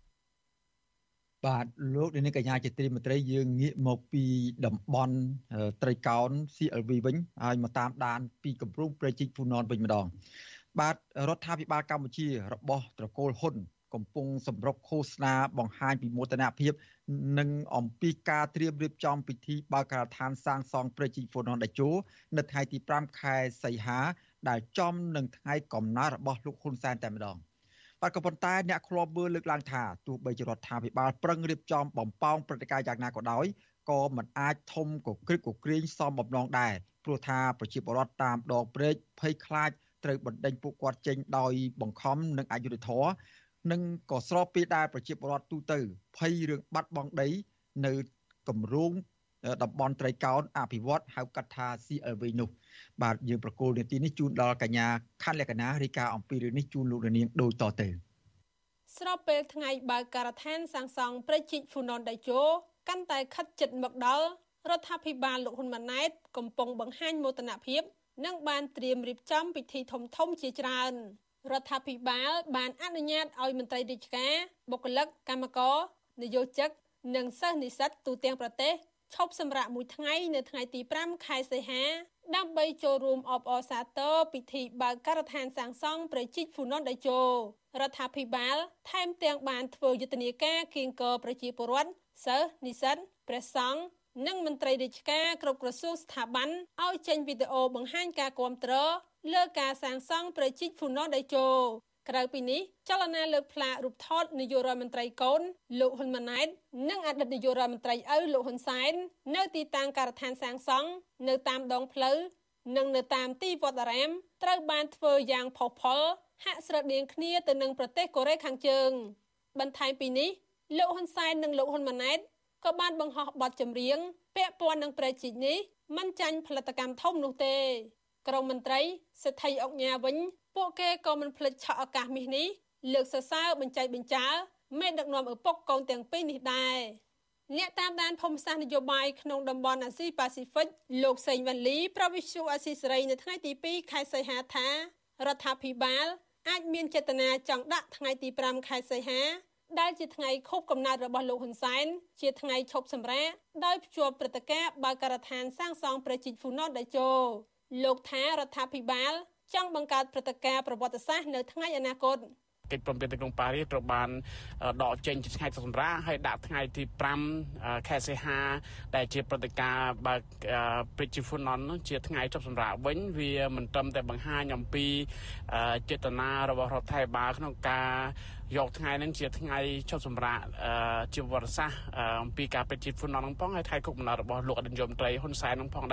Speaker 4: បាទលោកនាងកញ្ញាជាទីមេត្រីយើងងាកមកពីតំបន់ត្រីកោណ C L V វិញហើយមកតាមដានពីគម្រោងព្រែកជីកហ្វូណនវិញម្ដងបាទរដ្ឋាភិបាលកម្ពុជារបស់ត្រកូលហ៊ុនកំពុងសម្រុកឃោសនាបង្ហាញពីមោទនភាពនិងអំពីការត្រៀមរៀបចំពិធីបើកការដ្ឋានសាងសង់ព្រែកជីកហ្វូណនដេជោនៅថ្ងៃទីfiveខែសីហាដែលចំនឹងថ្ងៃកំណើតរបស់លោកហ៊ុនសែនតែម្ដងបាទក៏ប៉ុន្តែអ្នកធ្លាប់មើលលើកឡើងថាទោះបីជារដ្ឋាភិបាលប្រឹងរៀបចំបំផោងព្រឹត្តិការណ៍យ៉ាងណាក៏ដោយក៏មិនអាចធំកក្រឹកកក្រែងសមបំណងដែរព្រោះថាប្រជាពលរដ្ឋតាមដងព្រែកភ័យខ្លាចត្រូវបណ្ដេញពួកគាត់ចេញដោយបង្ខំនិងអយុត្តិធម៌និងក៏ស្របពេលដែលប្រជាពលរដ្ឋទូទៅភ័យរឿងបាត់បង់ដីនៅគម្រោងតំបន់ត្រីកោណអភិវឌ្ឍហៅកាត់ថា C L V នោះបាទយើងប្រកូលនាទីនេះជូនដល់កញ្ញាខណ្ឌលក្ខណារាយការណ៍អំពីរឿងនេះជូនលោកនាងដូចតទៅ
Speaker 7: ស្របពេលថ្ងៃបើកការដ្ឋានសាងសង់ព្រែកជីកហ្វូណនដេជោកាន់តែខិតជិតមកដល់រដ្ឋាភិបាលលោកហ៊ុនម៉ាណែតកំពុងបង្ហាញមោទនភាពនិងបានត្រៀមរៀបចំពិធីធំធំជាច្រើនរដ្ឋាភិបាលបានអនុញ្ញាតឲ្យមន្ត្រីរាជការបុគ្គលិកកម្មករនយោជិកនិងសិស្សនិស្សិតទូទាំងប្រទេសឈប់សម្រាកមួយថ្ងៃនៅថ្ងៃទីfiveខែសីហាដើម្បីចូលរួមអបអរសាទរពិធីបើកការដ្ឋានសាងសង់ព្រែកជីកហ្វូណនដេជោរដ្ឋាភិបាលថែមទាំងបានធ្វើយុទ្ធនាការគៀងគរប្រជាពលរដ្ឋសិស្សនិស្សិតព្រះសង្ឃនិងមន្ត្រីរាជការគ្រប់ក្រសួងស្ថាប័នឲ្យចេញវីដេអូបង្ហាញការគាំទ្រលើការសាងសង់ព្រែកជីកហ្វូណនដេជោក្រៅពីនេះចលនាលើកផ្លាករូបថតនាយករដ្ឋមន្ត្រីកូនលោកហ៊ុនម៉ាណែតនិងអតីតនាយករដ្ឋមន្ត្រីឪលោកហ៊ុនសែននៅទីតាំងការដ្ឋានសាងសង់នៅតាមដងផ្លូវនិងនៅតាមទីវត្តអារាមត្រូវបានធ្វើយ៉ាងផុសផុលហាក់ស្រដៀងគ្នាទៅនឹងប្រទេសកូរ៉េខាងជើងបន្ថែមពីនេះលោកហ៊ុនសែននិងលោកហ៊ុនម៉ាណែតក៏បានបង្ហោះបទចម្រៀងពាក់ព័ន្ធនឹងព្រែកជីកនេះមិនចាញ់ផលិតកម្មធំនោះទេក្រុមមន្ត្រីសេដ្ឋីអុកញ៉ាវិញពួកគេក៏មិនភ្លេចឆក់ឱកាសមាសនេះលើកសរសើរបញ្ចៃបញ្ចើមេដឹកនាំឪពុកកូនទាំងពីរនេះដែរអ្នកតាមដានភូមិសាស្ត្រនយោបាយក្នុងតំបន់អាស៊ីប៉ាស៊ីហ្វិកលោកសេងវ៉ាន់លីប្រវិទ្យុអាស៊ីសេរីនៅថ្ងៃទីtwoខែសីហាថារដ្ឋាភិបាលអាចមានចេតនាចង់ដាក់ថ្ងៃទីfiveខែសីហាដែលជាថ្ងៃខួបកំណើតរបស់លោកហ៊ុនសែនជាថ្ងៃឈប់សម្រាកដោយភ្ជាប់ព្រឹត្តិការណ៍បើកការដ្ឋានសាងសង់ព្រែកជីកហ្វូណនដេជោលោកថារដ្ឋាភិបាលចង់បង្កើតព្រឹត្តិការណ៍ប្រវត្តិសាស្ត្រនៅថ្ងៃអនាគត
Speaker 15: កិច្ចព្រមព្រៀងទីក្រុងប៉ារីសត្រូវបានដកចេញជាថ្ងៃសម្រាប់ហើយដាក់ថ្ងៃទីfiveខែសីហាដែលជាព្រឹត្តិការណ៍បើកព្រែកជីកហ្វូណននោះជាថ្ងៃចប់សម្រាប់វិញវាមិនត្រឹមតែបង្ហាញអំពីចេតនារបស់រដ្ឋាភិបាលក្នុងការយកថ្ងៃហ្នឹងជាថ្ងៃចប់សម្រាប់ជាវត្តសាស្ត្រអំពីការព្រែកជីកហ្វូណនហ្នឹងផងហើយថ្ងៃគប់កំណើតរបស់លោកអតីតនាយករដ្ឋមន្ត្រីហ៊ុនសែនហ្នឹងផងដែរ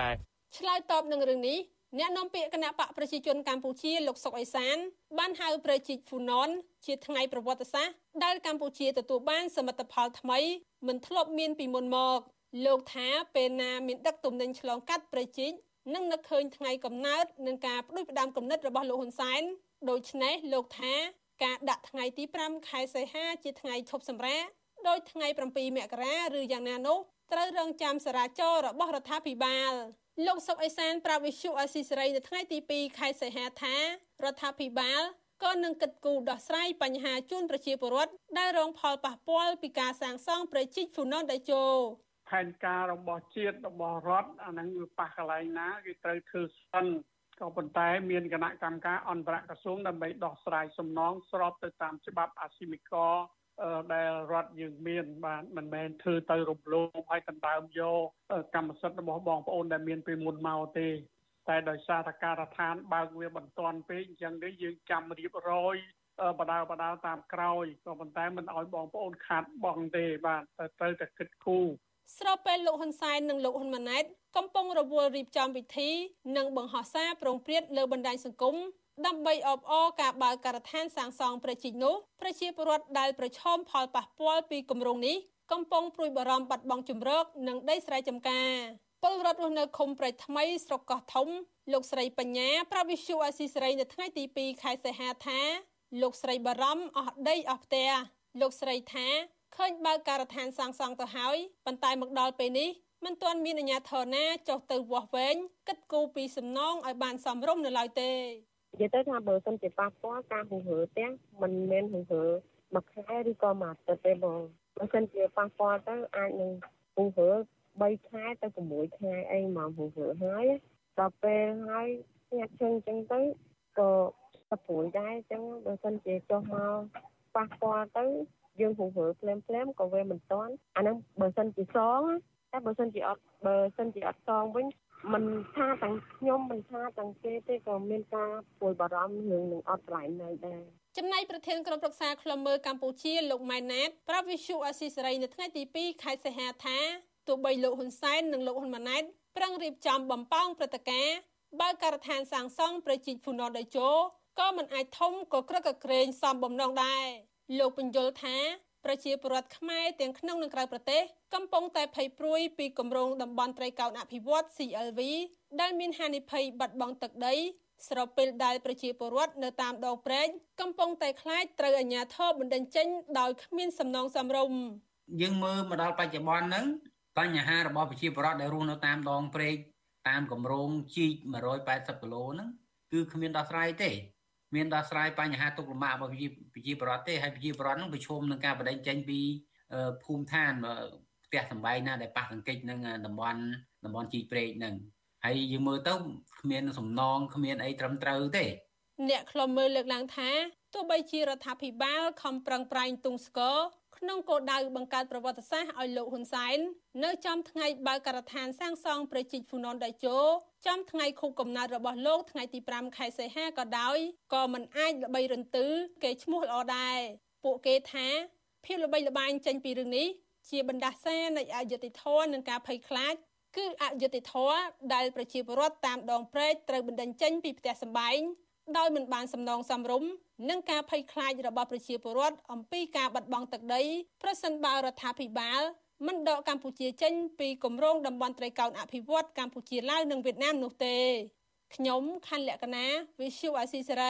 Speaker 16: ឆ្លើយតបនឹងរឿងនេះអ្នកនាំពាក្យគណៈបកប្រជាជនកម្ពុជាលោកសុកអេសានបានហៅប្រជាជនហ្វូណនជាថ្ងៃប្រវត្តិសាស្ត្រដែលកម្ពុជាទទួលបានសមិទ្ធផលថ្មីមិនធ្លាប់មានពីមុនមកលោកថាពេលណាមានដឹកទំនិញឆ្លងកាត់ប្រជាជននឹងនឹកឃើញថ្ងៃកំណើតនិងការផ្ដួចផ្ដើមគំនិតរបស់លោកហ៊ុនសែនដូច្នេះលោកថាការដាក់ថ្ងៃទីប្រាំខែសីហាជាថ្ងៃឈប់សម្រាកដោយថ្ងៃប្រាំពីរមករាឬយ៉ាងណានោះត្រូវរងចាំសារាចររបស់រដ្ឋាភិបាលលោកសុកអេសានប្រាប់វិទ្យុអាស៊ីសេរីនៅថ្ងៃទីពីរខែសីហាថារដ្ឋាភិបាលក៏នឹងគិតគូរដោះស្រាយបញ្ហាជូនប្រជាពលរដ្ឋដែលរងផលប៉ះពាល់ពីការសាងសង់ប្រជិកហ្វូណនតេជោ
Speaker 11: ផែនការរបស់ជាតិរបស់រដ្ឋអាហ្នឹងវាប៉ះកន្លែងណាគេត្រូវធ្វើសិនក៏ប៉ុន្តែមានគណៈកម្មការអន្តរក្រសួងដើម្បីដោះស្រាយសំណងស្របទៅតាមច្បាប់អាស៊ីមិកដែលរដ្ឋយើងមានបាទមិនមែនធ្វើទៅរំលោភឲ្យដណ្ដើមយកកម្មសិទ្ធិរបស់បងប្អូនដែលមានពីមុនមកទេតែដោយសារតែការដ្ឋានបើកវាបន្ទាន់ពេកអញ្ចឹងនេះយើងចាំរៀបរយបដាបដាតាមក្រោយក៏ប៉ុន្តែមិនឲ្យបងប្អូនខាតបង់ទេបាទត្រូវតែគិតគូរ
Speaker 16: ស្របពេលលោកហ៊ុនសែននិងលោកហ៊ុនម៉ាណែតកំពុងរវល់រៀបចំពិធីនិងបង្ហោះសារប្រងព្រាតលើបណ្ដាញសង្គមដើម្បីអបអរការបើកការដ្ឋានសាងសង់ប្រជាជននោះប្រជាពលរដ្ឋដែលប្រឈមផលប៉ះពាល់ពីគម្រោងនេះកំពុងព្រួយបារម្ភបាត់បង់ជម្រកនិងដីស្រែចម្ការពលរដ្ឋរស់នៅឃុំព្រៃថ្មីស្រុកកោះធំលោកស្រីបញ្ញាប្រាប់វិទ្យុអាស៊ីសេរីនៅថ្ងៃទីពីរខែសីហាថាលោកស្រីបារម្ភអស់ដីអស់ផ្ទះលោកស្រីថាឃើញបើកការដ្ឋានសាងសង់ទៅហើយប៉ុន្តែមកដល់ពេលនេះមិនទាន់មានអាជ្ញាធរណាចុះទៅវាស់វែងគិតគូរពីសំណងឲ្យបានសមរម្យនៅឡើយទេ
Speaker 17: និយាយទៅថាបើសិនជាប៉ះពាល់ការហុងហើផ្ទះមិនមែនហុងហើមួយខែឬក៏មួយអាទិត្យទេបងបើសិនជាប៉ះពាល់ទៅអាចនឹងហុងហើបីខែទៅប្រាំមួយខែអីមកហុងហើហើយដល់ពេលហើយញ៉ាំជឹងចឹងទៅក៏ស្ព្រួយដែរចឹងបើសិនជាចុះមកប៉ះពាល់ទៅយើងហុងហើភ្លាមភ្លាមក៏វាមិនតាន់អាហ្នឹងបើសិនជាសងតែបើសិនជាអត់បើសិនជាអត់សងវិញមិនថាទាំងខ្ញុំមិនថាទាំងគេទេក៏មានការព្រួយបារម្ភរឿងនឹងអត់កន្លែងនៅដែរ
Speaker 16: ចំណែកប្រធានក្រុមប្រឹក្សាឃ្លាំមើលកម្ពុជាលោកម៉ែនណាតប្រាប់វិទ្យុអាស៊ីសេរីនៅថ្ងៃទីពីរខែសីហាថាទោះបីលោកហ៊ុនសែននិងលោកហ៊ុនម៉ាណែតប្រឹងរៀបចំបំផង់ព្រឹត្តិការណ៍បើកការដ្ឋានសាងសង់ប្រជាជនហ្វូណនតេជោក៏មិនអាចធំក៏ក្រឹកកក្រែងសមបំណងដែរលោកបញ្យល់ថាប្រជាពលរដ្ឋខ្មែរទាំងក្នុងនិងក្រៅប្រទេសកំពុងតែភ័យព្រួយពីគម្រោងតំបន់ត្រីកោណអភិវឌ្ឍន៍ ซี แอล วี ដែលមានហានិភ័យបាត់បង់ទឹកដីស្របពេលដែលប្រជាពលរដ្ឋនៅតាមដងព្រែកកំពុងតែខ្លាចត្រូវអាជ្ញាធរបណ្តេញចេញដោយគ្មានសំណងសមរម្យ
Speaker 18: យើងមើលមកដល់បច្ចុប្បន្នហ្នឹងបញ្ហារបស់ប្រជាពលរដ្ឋដែលរស់នៅតាមដងព្រែកតាមគម្រោងជីកមួយរយប៉ែតសិបគីឡូហ្នឹងគឺគ្មានដោះស្រាយទេមានដោះស្រាយបញ្ហាទុកលំបាករបស់ប្រជាពលរដ្ឋទេហើយប្រជាពលរដ្ឋនឹងប្រឈមនឹងការបដិញ្ញចេញពីភូមិឋានផ្ទះសម្បែងណាដែលប៉ះទង្គិចនឹងតំបន់តំបន់ជីកព្រែកហ្នឹងហើយយើងមើលទៅគ្មានសំណងគ្មានអីត្រឹមត្រូវទេ
Speaker 16: អ្នកខ្លំមើលលើកឡើងថាទោះបីជារដ្ឋាភិបាលខំប្រឹងប្រែងទង់ស្គរក្នុងគោលដៅបង្កើតប្រវត្តិសាស្ត្រឲ្យលោកហ៊ុនសែននៅចំថ្ងៃបើកការដ្ឋានសាងសង់ប្រជាជនហ្វូណនតេជោចំថ្ងៃខួបកំណើតរបស់លោកថ្ងៃទីប្រាំខែសីហាក៏ដោយក៏មិនអាចល្បីរន្ទឺគេឈ្មោះល្អដែរពួកគេថាភាពល្បីល្បាញចេញពីរឿងនេះជាបណ្ដាសានៃអយុត្តិធម៌និងការភ័យខ្លាចគឺអយុត្តិធម៌ដែលប្រជាពលរដ្ឋតាមដងព្រែកត្រូវបណ្តេញចេញពីផ្ទះសម្បែងដោយមិនបានសំណងសមរម្យនិងការភ័យខ្លាចរបស់ប្រជាពលរដ្ឋអំពីការបាត់បង់ទឹកដីប្រសិនបើរដ្ឋាភិបាលមិនដកកម្ពុជាចេញពីគម្រោងតំបន់ត្រីកោណអភិវឌ្ឍន៍កម្ពុជាឡាវនិងវៀតណាមនោះទេខ្ញុំខណ្ឌលក្ខណាវិទ្យុអាស៊ីសេរី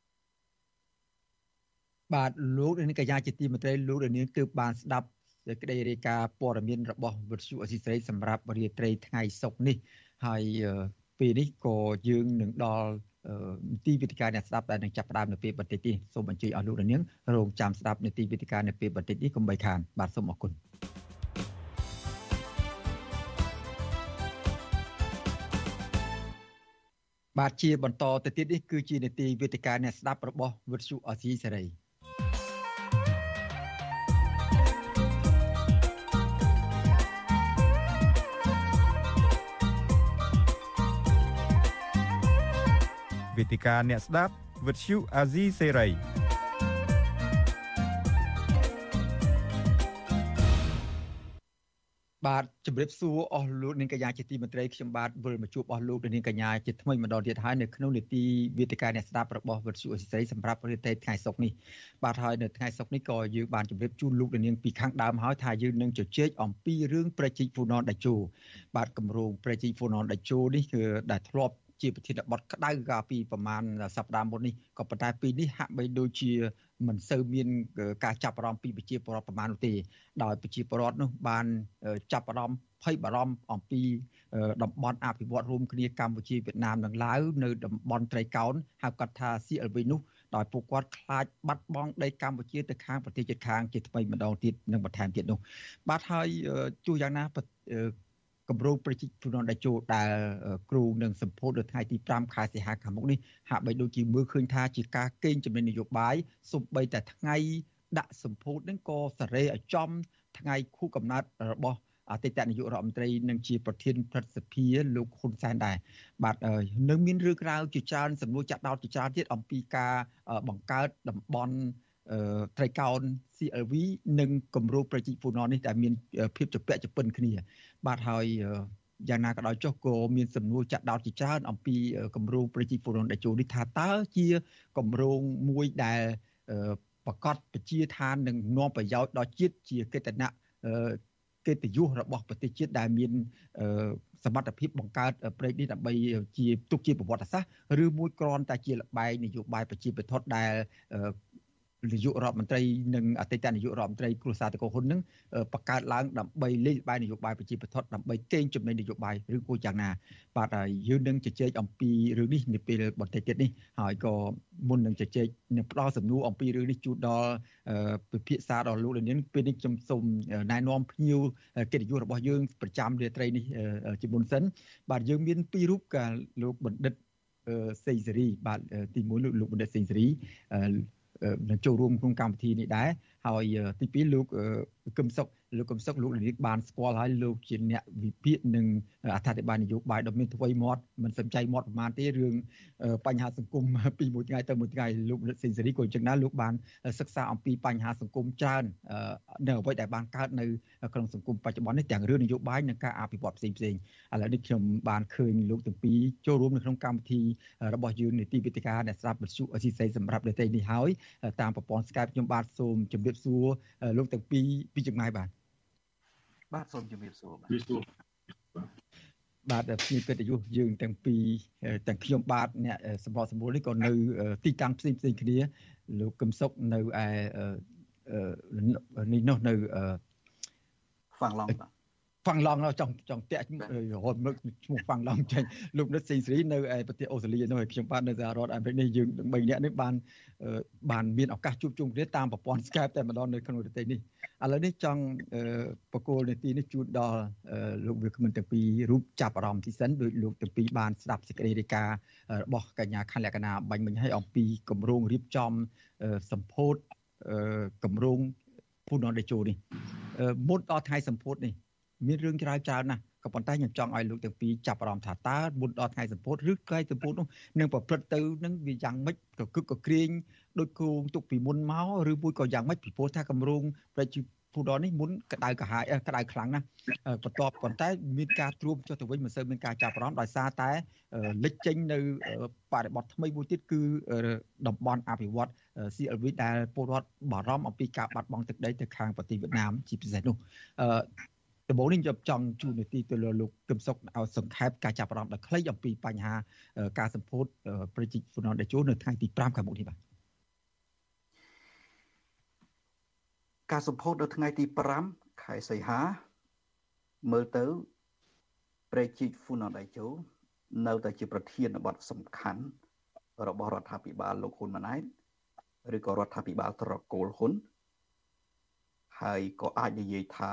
Speaker 4: បាទលោកនាងកញ្ញាជាទីមេត្រីលោកនាងទើបបានស្ដាប់សេចក្តីរាយការណ៍ព័ត៌មានរបស់វិទ្យុអាស៊ីសេរីសម្រាប់រាត្រីថ្ងៃសុក្រនេះហើយពេលនេះក៏យើងនឹងដល់នីតិវិទ្យាអ្នកស្ដាប់ដែលនឹងចាប់ផ្ដើមនៅពេលបន្តិចនេះសូមអញ្ជើញអស់លោកនាងរងចាំស្ដាប់នីតិវិទ្យានៅពេលបន្តិចនេះកុំបីខានបាទសូមអរគុណបាទជាបន្តទៅទៀតនេះគឺជានីតិវិទ្យាអ្នកស្ដាប់របស់វិទ្យុអាស៊ីសេរី
Speaker 2: វេទិកាអ្នកស្ដាប់វិទ្យុអាស៊ីសេរី
Speaker 4: បាទជម្រាបសួរអស់លោកនាងកញ្ញាជាទីមេត្រីខ្ញុំបាទវិលមកជួបអស់លោកនាងកញ្ញាជាថ្មីម្ដងទៀតហើយនៅក្នុងនីតិវេទិកាអ្នកស្ដាប់របស់វិទ្យុអេស៊ីសីសម្រាប់ប្រទេសថ្ងៃសុក្រនេះបាទហើយនៅថ្ងៃសុក្រនេះក៏យើងបានជម្រាបជូនលោកនាងពីខាងដើមហើយថាយើងនឹងជជែកអំពីរឿងប្រជាជនហ្វូណនដាជោបាទគម្រោងប្រជាជនហ្វូណនដាជោនេះគឺដែលធ្លាប់ជាប្រធានបទក្តៅកាលពីប្រមាណសប្តាហ៍មុននេះក៏ប៉ុន្តែពីនេះហាក់បីដូចជាមិនសូវមានការចាប់អារម្មណ៍ពីប្រជាពលរដ្ឋប្រមាណនោះទេដោយប្រជាពលរដ្ឋនោះបានចាប់អារម្មណ៍ភ័យបារម្ភអំពីតំបន់អភិវឌ្ឍរួមគ្នាកម្ពុជាវៀតណាមនិងឡាវនៅតំបន់ត្រីកោណហៅកាត់ថា ซี แอล วี នោះដោយពួកគាត់ខ្លាចបាត់បង់ដីកម្ពុជាទៅខាងប្រទេសជិតខាងជាថ្មីម្ដងទៀតនិងបន្ថែមទៀតនោះបាទហើយទោះយ៉ាងណាគម្រោងប្រជាជនហ្វូណនដាជោដែលគ្រូនឹងសម្ពោធនៅថ្ងៃទីប្រាំខែសីហាខាងមុខនេះហាក់បីដូចជាមើលឃើញថាជាការកេងចំណេញនយោបាយសូម្បីតែថ្ងៃដាក់សម្ពោធនឹងក៏សេរីឲ្យចំថ្ងៃខួបកំណើតរបស់អតីតនាយករដ្ឋមន្ត្រីនិងជាប្រធានព្រឹទ្ធសភាលោកហ៊ុនសែនដែរបាទនៅមានរឿងក្រៅជាច្រើនសំណួរចាក់ដោតជាច្រើនទៀតអំពីការបង្កើតតំបន់ត្រីកោណ ซี แอล วี និងគម្រោងប្រជាជនហ្វូណននេះដែលមានភាពជាពាក់ជាពិនគ្នាបាទហើយយ៉ាងណាក៏ដោយចុះក៏មានសំណួរចាក់ដោតជាច្រើនអំពីគម្រោងប្រជាជនហ្វូណនដាជោនេះថាតើជាគម្រោងមួយដែលប្រកាសប្រជាឋាននឹងនាំប្រយោជន៍ដល់ជាតិជាកិត្តិយសកិត្តិយសរបស់ប្រទេសជាតិដែលមានសមត្ថភាពបង្កើតប្រេកនេះដើម្បីជាទុកជាប្រវត្តិសាស្ត្រឬមួយគ្រាន់តែជាលបែងនយោបាយប្រជាពិធដ្ឋដែលនាយករដ្ឋមន្ត្រីនិងអតីតនាយករដ្ឋមន្ត្រីគ្រួសារតកូហ៊ុននឹងបង្កើតឡើងដើម្បីលេងបាយនយោបាយប្រជាពិធដ្ឋដើម្បីកេងចំណេញនយោបាយឬក៏យ៉ាងណាបាទហើយយើងនឹងជជែកអំពីរឿងនេះនាពេលបន្តិចទៀតនេះហើយក៏មុននឹងជជែកនឹងផ្ដល់សំណួរអំពីរឿងនេះជូនដល់ពិភាក្សាដល់លោកលានពេលនេះខ្ញុំសូមណែនាំភ្ញៀវកិត្តិយសរបស់យើងប្រចាំរាត្រីនេះជាមុនសិនបាទយើងមានពីររូបកាលោកបណ្ឌិតសេងសេរីបាទទីមួយលោកបណ្ឌិតសេងសេរីនឹងចូលរួមក្នុងកម្មវិធីនេះដែរហើយទីពីរលោកកឹមសុខលោកកឹមសុខលោកលានបានស្គាល់ហើយលោកជាអ្នកវិភាគនិងអធិប្បាយនយោបាយដ៏មានថ្មីមាត់មិនសំចៃមាត់ប្រមាណទេរឿងបញ្ហាសង្គមពីមួយថ្ងៃទៅមួយថ្ងៃលោកបណ្ឌិតសេងសេរីក៏អញ្ចឹងដែរលោកបានសិក្សាអំពីបញ្ហាសង្គមច្រើននៅអ្វីដែលបានកើតនៅក្នុងសង្គមបច្ចុប្បន្ននេះទាំងរឿងនយោបាយនិងការអភិវឌ្ឍផ្សេងផ្សេងឥឡូវនេះខ្ញុំបានឃើញលោកទាំងពីរចូលរួមនៅក្នុងកម្មវិធីរបស់យើងនីតិវិទ្យាអ្នកស្ដាប់វិទ្យុអេស៊ីសីសម្រាប់ដេតនេះហើយតាមប្រព័ន្ធ Skype ខ្ញុំបាទសូមជម្រាបសួរលោកទាំងពីរពីចម្ងាយបាទបាទសូមជម្រាបសួរបាទបាទភ្ញៀវកិត្តិយសយើងទាំងពីរទាំងខ្ញុំបាទអ្នកសម្របសម្រួលនេះក៏នៅទីតាំងផ្សេងផ្សេងគ្នាលោកកឹមសុខនៅឯនេះនោះនៅហ្វាំងឡង់ហ្វាំងឡង់ចង់ចង់តាក់រហូតមើលឈ្មោះហ្វាំងឡង់ចេញលោកនិតសេងសេរីនៅឯប្រទេសអូស្ត្រាលីនោះហើយខ្ញុំបាទនៅសហរដ្ឋអាមេរិកនេះយើងបីនាក់នេះបានបានមានឱកាសជួបជុំគ្នាតាមប្រព័ន្ធ Skype តែម្ដងនៅក្នុងប្រទេសនេះឥឡូវនេះចង់បកគោលនីតិនេះជូនដល់លោកវាគ្មិនទាំងពីររូបចាប់អារម្មណ៍ទីសិនដោយលោកទាំងពីរបានស្ដាប់សេចក្តីរាយការណ៍របស់កញ្ញាខណ្ឌលក្ខណាបាញ់មិញឲ្យអំពីគម្រោងរៀបចំសម្ពោធគម្រោងហ្វូណនដាជោនេះមុនដល់ថ្ងៃសម្ពោធនេះមានរឿងច្រើនច្រើនណាស់ក៏ប៉ុន្តែខ្ញុំចង់ឲ្យលោកទាំងពីរចាប់អារម្មណ៍ថាតើមុនដល់ថ្ងៃសម្ពោធឬថ្ងៃសម្ពោធនោះនឹងប្រព្រឹត្តទៅនឹងវាយ៉ាងម៉េចក៏គឹកក៏ក្រៀងដូចគោងទុកពីមុនមកឬមួយក៏យ៉ាងម៉េចពីព្រោះថាគម្រោងប្រជាភូដននេះមុនក្តៅក្រហាយក្តៅខ្លាំងណាស់បន្ទាប់ប៉ុន្តែមានការទ្រាំចុះទៅវិញមិនសូវមានការចាប់អារម្មណ៍ដោយសារតែលេចចេញនៅបរិបទថ្មីមួយទៀតគឺតំបន់អភិវឌ្ឍ ซี แอล วี ដែលពលរដ្ឋបារម្ភអំពីការបាត់បង់ទឹកដីទៅខាងប្រទេសវៀតណាមជាពិសេសនោះដំបូងនេះខ្ញុំចង់ជួបនីតិទៅលោកកឹមសុខឲ្យសង្ខេបការចាប់អារម្មណ៍ដល់ខ្លីអំពីបញ្ហាការសម្ពោធប្រជាជនហ្វូណនដាជោនៅថ្ងៃទីប្រាំខាងមុខនេះបាទ
Speaker 19: ការសម្ពោធនៅថ្ងៃទីប្រាំខែសីហាមើលទៅប្រជាជនហ្វូណនដាជោនៅតែជាប្រធានបទសំខាន់របស់រដ្ឋាភិបាលលោកហ៊ុនម៉ាណែតឬក៏រដ្ឋាភិបាលត្រកូលហ៊ុនហើយក៏អាចនិយាយថា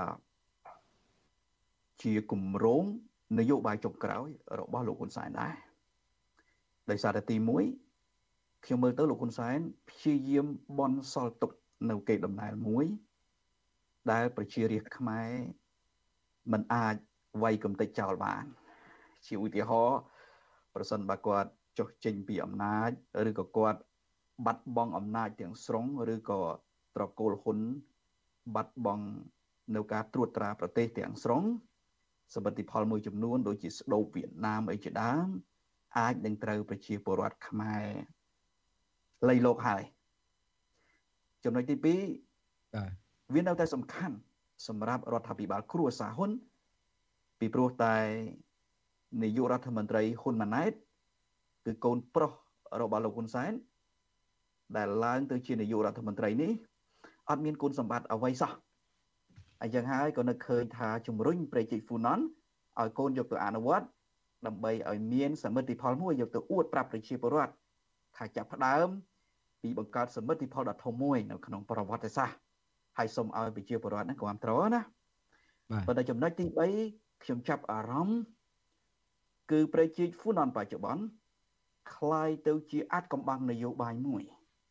Speaker 19: ជាគម្រោងនយោបាយចុងក្រោយរបស់លោកហ៊ុនសែនដែរដោយសារតែទីមួយខ្ញុំមើលទៅលោកហ៊ុនសែនព្យាយាមបន់សល់ទុកនៅកេរដំណែលមួយដែលប្រជារាស្ត្រខ្មែរមិនអាចវាយកំទេចចោលបានជាឧទាហរណ៍ប្រសិនបើគាត់ចុះចេញពីអំណាចឬក៏គាត់បាត់បង់អំណាចទាំងស្រុងឬក៏ត្រកូលហ៊ុនបាត់បង់នៅការត្រួតត្រាប្រទេសទាំងស្រុងសមិទ្ធផលមួយចំនួនដូចជាស្ដូបវៀតណាមអីជាដើមអាចនឹងត្រូវប្រជាពលរដ្ឋខ្មែរលៃលោកហើយចំណុចទីពីរបាទវានៅតែសំខាន់សម្រាប់រដ្ឋាភិបាលគ្រួសារហ៊ុនពីព្រោះតែនាយករដ្ឋមន្ត្រីហ៊ុនម៉ាណែតគឺកូនប្រុសរបស់លោកហ៊ុនសែនដែលឡើងទៅជានាយករដ្ឋមន្ត្រីនេះអត់មានគុណសម្បត្តិអ្វីសោះអញ្ចឹងហើយក៏នឹកឃើញថាជំរុញព្រះជ័យហ្វូណនឲ្យកូនយកទៅអនុវត្តដើម្បីឲ្យមានសមិទ្ធផលមួយយកទៅអួតប្រាប់ប្រជាពលរដ្ឋថាចាប់ផ្ដើមពីបង្កើតសមិទ្ធផលដ៏ធំមួយនៅក្នុងប្រវត្តិសាស្ត្រហើយសូមឲ្យប្រជាពលរដ្ឋហ្នឹងគ្រប់គ្រងណាប៉ុន្តែចំណុចទីបីខ្ញុំចាប់អារម្មណ៍គឺព្រះជ័យហ្វូណនបច្ចុប្បន្នคล้ายទៅជាអាចកំបាំងនយោបាយមួយ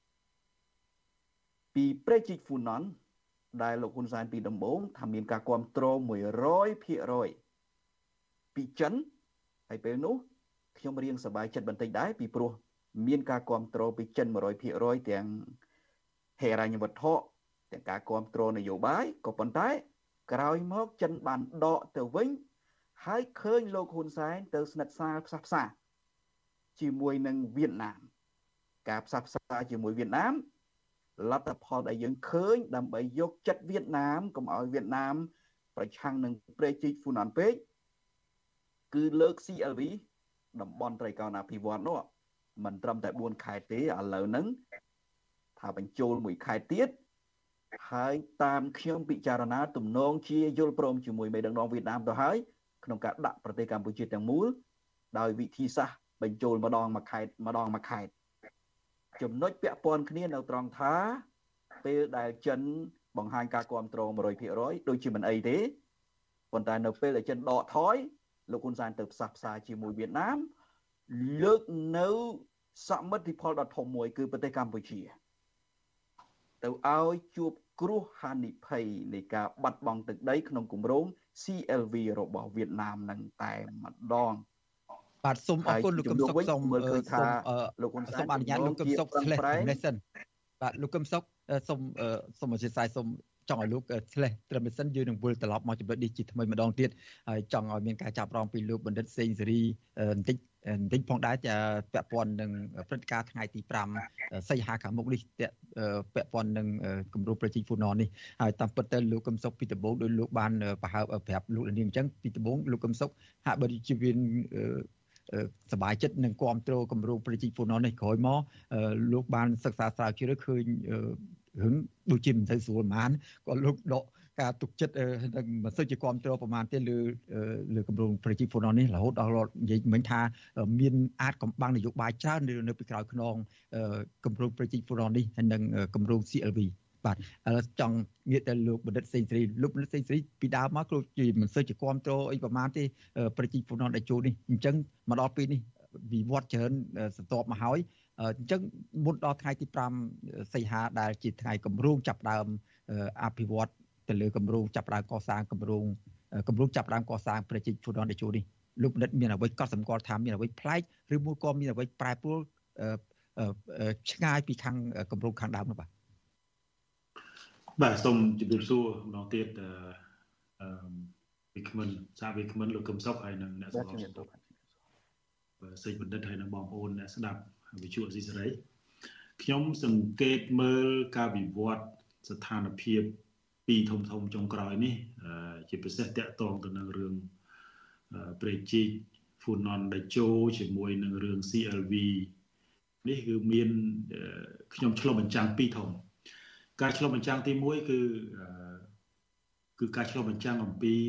Speaker 19: ពីព្រះជ័យហ្វូណនដែលលោកហ៊ុនសែនពីដំបូងថាមានការគ្រប់គ្រង មួយរយភាគរយ ពីចិនហើយពេលនោះខ្ញុំរៀងសប្បាយចិត្តបន្តិចដែរពីព្រោះមានការគ្រប់គ្រងពីចិន មួយរយភាគរយ ទាំងហិរញ្ញវត្ថុទាំងការគ្រប់គ្រងនយោបាយក៏ប៉ុន្តែក្រោយមកចិនបានដកទៅវិញហើយឃើញលោកហ៊ុនសែនទៅស្និទ្ធស្នាលផ្សះផ្សាជាមួយនឹងវៀតណាមការផ្សះផ្សាជាមួយវៀតណាមលទ្ធផលដែលយើងឃើញដើម្បីយកចិត្តវៀតណាមកុំឲ្យវៀតណាមប្រឆាំងនឹងព្រះជ័យហ្វូណនពេកគឺលើក ซี អែល វី តំបន់ត្រីកោណអភិវឌ្ឍនោះមិនត្រឹមតែបួនខែទេឥឡូវហ្នឹងថាបញ្ចូលមួយខែទៀតហើយតាមខ្ញុំពិចារណាទំនងជាយល់ព្រមជាមួយមេដឹកនាំវៀតណាមទៅហើយក្នុងការដាក់ប្រទេសកម្ពុជាទាំងមូលដោយវិធីសាស្ត្របញ្ចូលម្ដងមួយខែម្ដងមួយខែចំណុចពាក់ព័ន្ធគ្នានៅត្រង់ថាពេលដែលចិនបង្ហាញការគ្រប់គ្រង មួយរយភាគរយ ដូចជាមិនអីទេប៉ុន្តែនៅពេលដែលចិនដកថយលោកហ៊ុនសែនទៅផ្សះផ្សាជាមួយវៀតណាមលើកនៅសមិទ្ធផលដ៏ធំមួយគឺប្រទេសកម្ពុជាទៅឲ្យជួបគ្រោះហានិភ័យនៃការបាត់បង់ទឹកដីក្នុងគម្រោង ซี អែល វី របស់វៀតណាមនឹងតែម្ដងបាទសូមអរគុណលោកកឹមសុខសូមមើលឃើញថាលោកហ៊ុនសែនសូមអនុញ្ញាតលោកកឹមសុខឆ្លេះនេះសិនបាទលោកកឹមសុខសូមសូមអធិស្ឋានសូមចង់ឲ្យលោកឆ្លេះត្រឹមនេះសិនយើងនឹងវិលត្រឡប់មកចំណុចនេះជាថ្មីម្ដងទៀតហើយចង់ឲ្យមានការចាប់អារម្មណ៍ពីលោកបណ្ឌិតសេងសេរីបន្តិចបន្តិចផងដែរជាពាក់ព័ន្ធនឹងព្រឹត្តិការណ៍ថ្ងៃទីប្រាំសីហាខាងមុខនេះពាក់ព័ន្ធនឹងគម្រោងប្រជាជនហ្វូណននេះហើយតាមពិតទៅលោកកឹមសុខពីដំបូងដោយលោកបានប្រហែលប្រាប់លោកនាងអញ្ចឹងពីដំបូងលោកកឹមសុខហាក់បីជាមានសบายចិត្តនឹងគ្រប់គ្រងគម្រោងប្រជាជនហ្វូណននេះក្រោយមកលោកបានសិក្សាស្រាវជ្រាវឃើញរឿងដូចជាមិនទៅស្រួលហ្មងក៏លោកដកការទុកចិត្តនឹងមិនសូវជាគ្រប់គ្រងប្រមាណទេលើលើគម្រោងប្រជាជនហ្វូណននេះរហូតដល់និយាយមិញថាមានអាចកំបាំងនយោបាយច្រើននៅពីក្រោយខ្នងគម្រោងប្រជាជនហ្វូណននេះហើយនឹងគម្រោង ซี អែល វី បាទចង់ងាកទៅលោកបណ្ឌិតសេងសេរីលោកបណ្ឌិតសេងសេរីពីដើមមកលោកជាមិនសូវជាគ្រប់គ្រងអីប្រមាណទេប្រជាជនហ្វូណនដែលចូលនេះអញ្ចឹងមកដល់ពេលនេះវិវត្តច្រើនសន្ទាប់មកហើយអញ្ចឹងមុនដល់ថ្ងៃទីប្រាំសីហាដែលជាថ្ងៃគម្រោងចាប់ដើមអភិវឌ្ឍទៅលើគម្រោងចាប់ដើមកសាងគម្រោងគម្រោងចាប់ដើមកសាងប្រជាជនហ្វូណនដែលចូលនេះលោកបណ្ឌិតមានអ្វីកត់សម្គាល់ថាមានអ្វីប្លែកឬមួយក៏មានអ្វីប្រែប្រួលឆ្ងាយពីខាងគម្រោងខាងដើមនោះបាទ
Speaker 20: បាទសូមជម្រាបសួរម្ដងទៀតអឺវិក្មិនសាវិក្មិនលោកកឹមសុខហើយនិងអ្នកស្ដាប់សេចបណ្ឌិតហើយនិងបងប្អូនអ្នកស្ដាប់វិទ្យុអស៊ីសេរីខ្ញុំសង្កេតមើលការវិវត្តស្ថានភាពពីធំធំចុងក្រោយនេះជាពិសេសតាក់ទងទៅនឹងរឿងព្រះជ័យហ្វូណនដែលចូលជាមួយនឹងរឿង ซี អែល វី នេះគឺមានខ្ញុំឆ្លុះបញ្ចាំងពីរធំការឆ្លុះបញ្ចាំងទីមួយគឺគឺការឆ្លុះបញ្ចាំងអំពី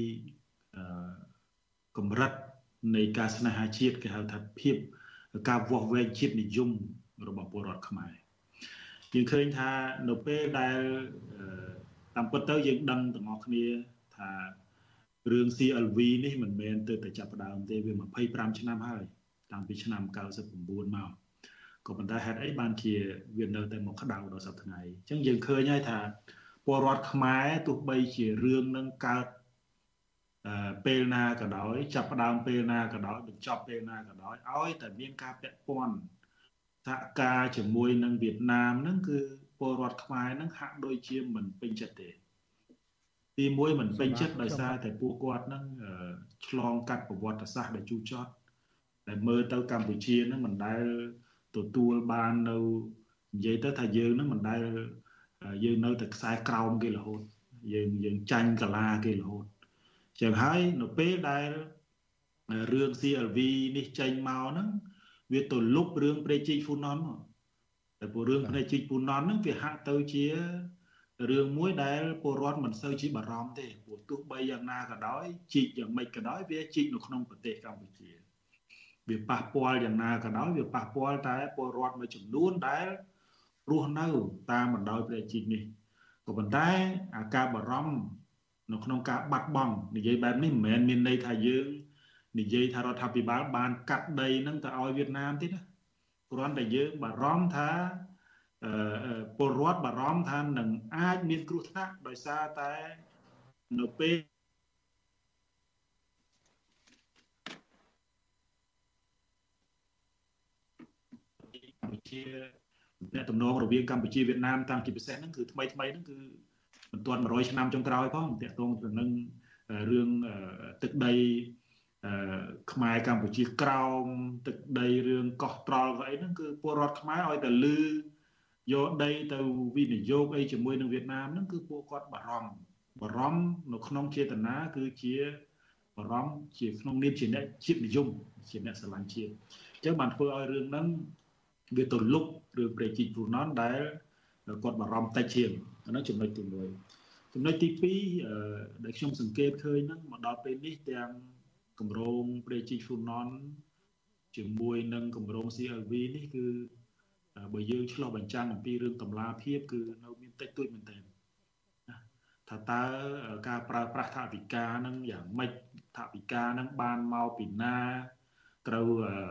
Speaker 20: កម្រិតនៃការស្នេហាជាតិគេហៅថាភាពការវាស់វែងជាតិនិយមរបស់ពលរដ្ឋខ្មែរយើងឃើញថានៅពេលដែលតាមពិតទៅយើងដឹងទាំងអស់គ្នាថារឿង ซี អែល វី នេះមិនមែនទៅតែចាប់ផ្ដើមទេវាម្ភៃប្រាំឆ្នាំហើយតាំងពីឆ្នាំកៅសិប៩មកក៏ប៉ុន្តែហេតុអីបានជាវានៅតែមកក្តៅដល់សប្តាហ៍ថ្ងៃអញ្ចឹងយើងឃើញហើយថាពលរដ្ឋខ្មែរទោះបីជារឿងនឹងកើតពេលណាក៏ដោយចាប់ផ្ដើមពេលណាក៏ដោយបញ្ចប់ពេលណាក៏ដោយឲ្យតែមានការពាក់ព័ន្ធសហការជាមួយនឹងវៀតណាមហ្នឹងគឺពលរដ្ឋខ្មែរហ្នឹងហាក់ដូចជាមិនពេញចិត្តទេទីមួយមិនពេញចិត្តដោយសារតែពួកគាត់ហ្នឹងឆ្លងកាត់ប្រវត្តិសាស្ត្រដែលជូរចត់ដែលមើលទៅកម្ពុជាហ្នឹងមិនដែលទទួលបាននៅនិយាយទៅថាយើងហ្នឹងមិនដែលយើងនៅតែខ្សែក្រោមគេរហូតយើងយើងចាញ់កាឡាគេរហូតចឹងហើយនៅពេលដែលរឿង ซี แอล วี នេះចេញមកហ្នឹងវាទៅលុបរឿងព្រៃជីកហ្វូណនមកតែព្រោះរឿងព្រៃជីកហ្វូណនហ្នឹងវាហាក់ទៅជារឿងមួយដែលពលរដ្ឋមិនសូវជាបារម្ភទេព្រោះទោះបីយ៉ាងណាក៏ដោយជីកយ៉ាងម៉េចក៏ដោយវាជីកនៅក្នុងប្រទេសកម្ពុជាវាប៉ះពាល់យ៉ាងណាក៏ដោយវាប៉ះពាល់តែពលរដ្ឋមួយចំនួនដែលរស់នៅតាមបណ្ដោយព្រៃជីកនេះក៏ប៉ុន្តែអាការបារម្ភនៅក្នុងការបាត់បង់និយាយបែបនេះមិនមែនមានន័យថាយើងនិយាយថារដ្ឋាភិបាលបានកាត់ដីហ្នឹងទៅឲ្យវៀតណាមទេណាគ្រាន់តែយើងបារម្ភថាពលរដ្ឋបារម្ភថានឹងអាចមានគ្រោះថ្នាក់ដោយសារតែនៅពេលកម្ពុជាអ្នកទំនងរវាងកម្ពុជាវៀតណាមតាំងពីពិសេសហ្នឹងគឺថ្មីថ្មីហ្នឹងគឺមិនទាន់one hundredឆ្នាំចុងក្រោយផងតាក់ទងទៅនឹងរឿងទឹកដីខ្មែរកម្ពុជាក្រោមទឹកដីរឿងកោះត្រល់ក៏អីហ្នឹងគឺពលរដ្ឋខ្មែរឲ្យតែលឺយកដីទៅវិនិយោគអីជាមួយនឹងវៀតណាមហ្នឹងគឺពួកគាត់បារម្ភបារម្ភនៅក្នុងចេតនាគឺជាបារម្ភជាក្នុងនាមជាអ្នកជាតិនិយមជាអ្នកស្រឡាញ់ជាតិអញ្ចឹងបានធ្វើឲ្យរឿងហ្នឹងវាទៅលុបរឿងព្រៃជីកហ្វូណនដែលគាត់បារម្ភតិចជាងអានោះចំណុចទីមួយចំណុចទីពីរដែលខ្ញុំសង្កេតឃើញហ្នឹងមកដល់ពេលនេះទាំងគម្រោងព្រៃជីកហ្វូណនជាមួយនឹងគម្រោង ซี แอล วี នេះគឺបើយើងឆ្លោះបញ្ចាំងអំពីរឿងតម្លាភាពគឺនៅមានតិចតួចមែនទែនថាតើការប្រើប្រាស់ថវិកាហ្នឹងយ៉ាងម៉េចថវិកាហ្នឹងបានមកពីណាត្រូវ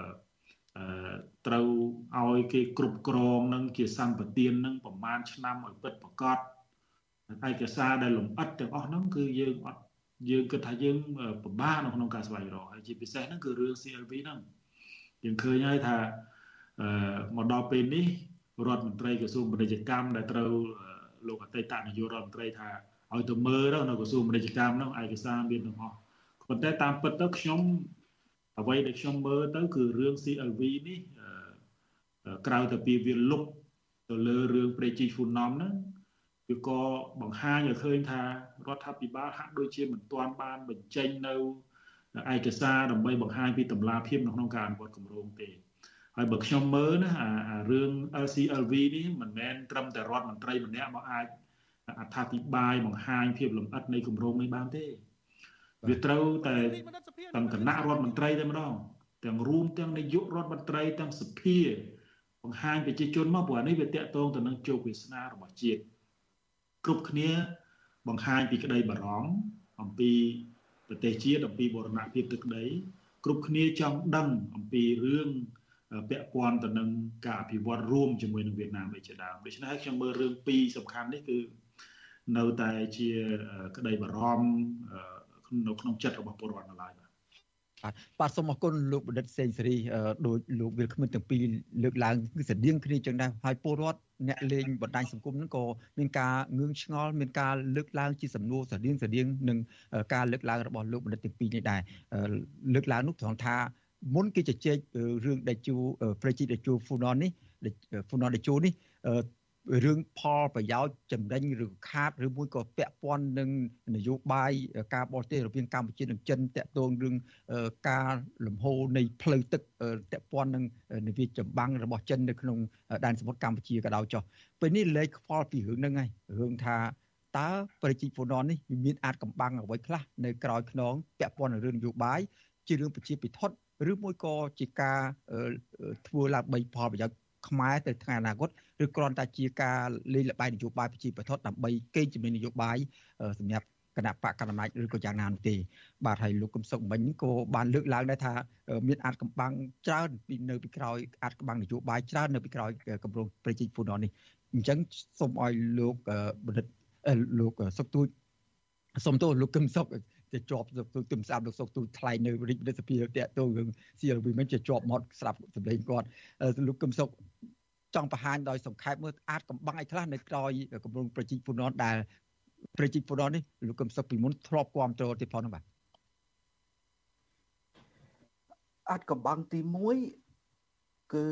Speaker 20: ត្រូវឲ្យគេគ្រប់គ្រងនឹងជាសម្បទាននឹងប្រមាណឆ្នាំឲ្យពិតប្រាកដឯកសារដែលលម្អិតទាំងអស់ហ្នឹងគឺយើងអត់យើងគិតថាយើងពិបាកនៅក្នុងការស្វែងរកហើយជាពិសេសហ្នឹងគឺរឿង ซี แอล วี ហ្នឹងយើងឃើញហើយថាអឺមកដល់ពេលនេះរដ្ឋមន្ត្រីក្រសួងពាណិជ្ជកម្មដែលត្រូវលោកអតីតនាយករដ្ឋមន្ត្រីថាឲ្យទៅមើលទៅនៅក្រសួងពាណិជ្ជកម្មហ្នឹងឯកសារមានទាំងអស់ប៉ុន្តែតាមពិតទៅខ្ញុំអ្វីដែលខ្ញុំមើលទៅគឺរឿង ซี แอล វី នេះក្រៅតែពីវាលុបទៅលើរឿងព្រៃជីកហ្វូណនហ្នឹងវាក៏បង្ហាញឲ្យឃើញថារដ្ឋាភិបាលហាក់ដូចជាមិនទាន់បានបញ្ចេញនៅឯកសារដើម្បីបង្ហាញពីតម្លាភាពនៅក្នុងការអនុវត្តគម្រោងទេហើយបើខ្ញុំមើលណាអារឿង ซี แอล វី នេះមិនមែនត្រឹមតែរដ្ឋមន្ត្រីម្នាក់មកអាចអត្ថាធិប្បាយបង្ហាញភាពលម្អិតនៃគម្រោងនេះបានទេវាត្រូវតែទាំងគណៈរដ្ឋមន្ត្រីតែម្ដងទាំងរួមទាំងនាយករដ្ឋមន្ត្រីទាំងសភាបង្ហាញប្រជាជនមកព្រោះនេះវាតាក់ទងទៅនឹងជោគវាសនារបស់ជាតិគ្រប់គ្នាបង្ហាញពីក្តីបារម្ភអំពីប្រទេសជាតិអំពីបូរណភាពទឹកដីគ្រប់គ្នាចង់ដឹងអំពីរឿងពាក់ព័ន្ធទៅនឹងការអភិវឌ្ឍរួមជាមួយនឹងវៀតណាមដូចជាដើមដូច្នេះហើយខ្ញុំមើលរឿងពីរសំខាន់នេះគឺនៅតែជាក្តីបារម្ភនៅក្នុងចិត្តរបស់ពលរដ្ឋនៅឡើយបាទបាទបាទសូមអរគុណលោកបណ្ឌិតសេងសេរីដោយលោកវិលគ្មិនទាំងពីរលើកឡើងគឺស្តៀងគ្នាចឹងដែរហើយពលរដ្ឋអ្នកលេងបណ្ដាញសង្គមហ្នឹងក៏មានការងឿងឆ្ងល់មានការលើកឡើងជាសំណួរស្តៀងស្តៀងនឹងការលើកឡើងរបស់លោកបណ្ឌិតទាំងពីរនេះដែរលើកឡើងនោះត្រង់ថាមុនគេជជែករឿងដេជូប្រជិតដេជូហ្វូណននេះហ្វូណនដេជូនេះរឿងផលប្រយោជន៍ចំណេញឬខាតឬមួយក៏ពាក់ព័ន្ធនឹងនយោបាយការបរទេសរវាងកម្ពុជានិងចិនតាក់ទងរឿងការលំហូរនៃផ្លូវទឹកតាក់ព័ន្ធនឹងនាវាចម្បាំងរបស់ចិននៅក្នុងដែនសមុទ្រកម្ពុជាក៏ដោយចុះពេលនេះលេខខ្វល់ពីរឿងហ្នឹងហើយរឿងថាតើប្រជិតហ្វូណននេះមានអាចកំបាំងអ្វីខ្លះនៅក្រោយខ្នងពាក់ព័ន្ធនឹងរឿងនយោបាយជារឿងប្រជាពិធដ្ឋឬមួយក៏ជាការធ្វើឡើងបីផលប្រយោជន៍ខ្មែរទៅថ្ងៃអនាគតឬគ្រាន់តែជាការលេងល្បែងនយោបាយប្រជាពិធដ្ឋដើម្បីកេងចំណេញនយោបាយសម្រាប់គណៈបកកណ្ដាលអំណាចឬក៏យ៉ាងណានោះទេបាទហើយលោកកឹមសុខមិញក៏បានលើកឡើងដែរថាមានអាចកំបាំងច្រើនពីនៅពីក្រោយអាចកំបាំងនយោបាយច្រើននៅពីក្រោយគម្រោងប្រជិតហ្វូណននេះអញ្ចឹងសូមឲ្យលោកបណ្ឌិតលោកសុកទូចសូមទោសលោកកឹមសុខជាជាប់ទុំស្អាតលោកសុកទូចថ្លែងនៅរាជវិទ្យាសភាតាក់ទងរឿង ซี แอล វី មិនជាជាប់មាត់ស្រាប់សម្លេងគាត់លោកកឹមសុខចង់បង្ហាញដោយសង្ខេបមើលអាចកំបាំងឲ្យខ្លះនៅក្រោយគម្រោងប្រជិតហ្វូណនដែល
Speaker 4: ប្រជាពលរដ្ឋនេះលោកកឹមសុខពីមុនធ្លាប់គាំទ្រទេផងបាទ
Speaker 19: អាចកំបាំងទីមួយគឺ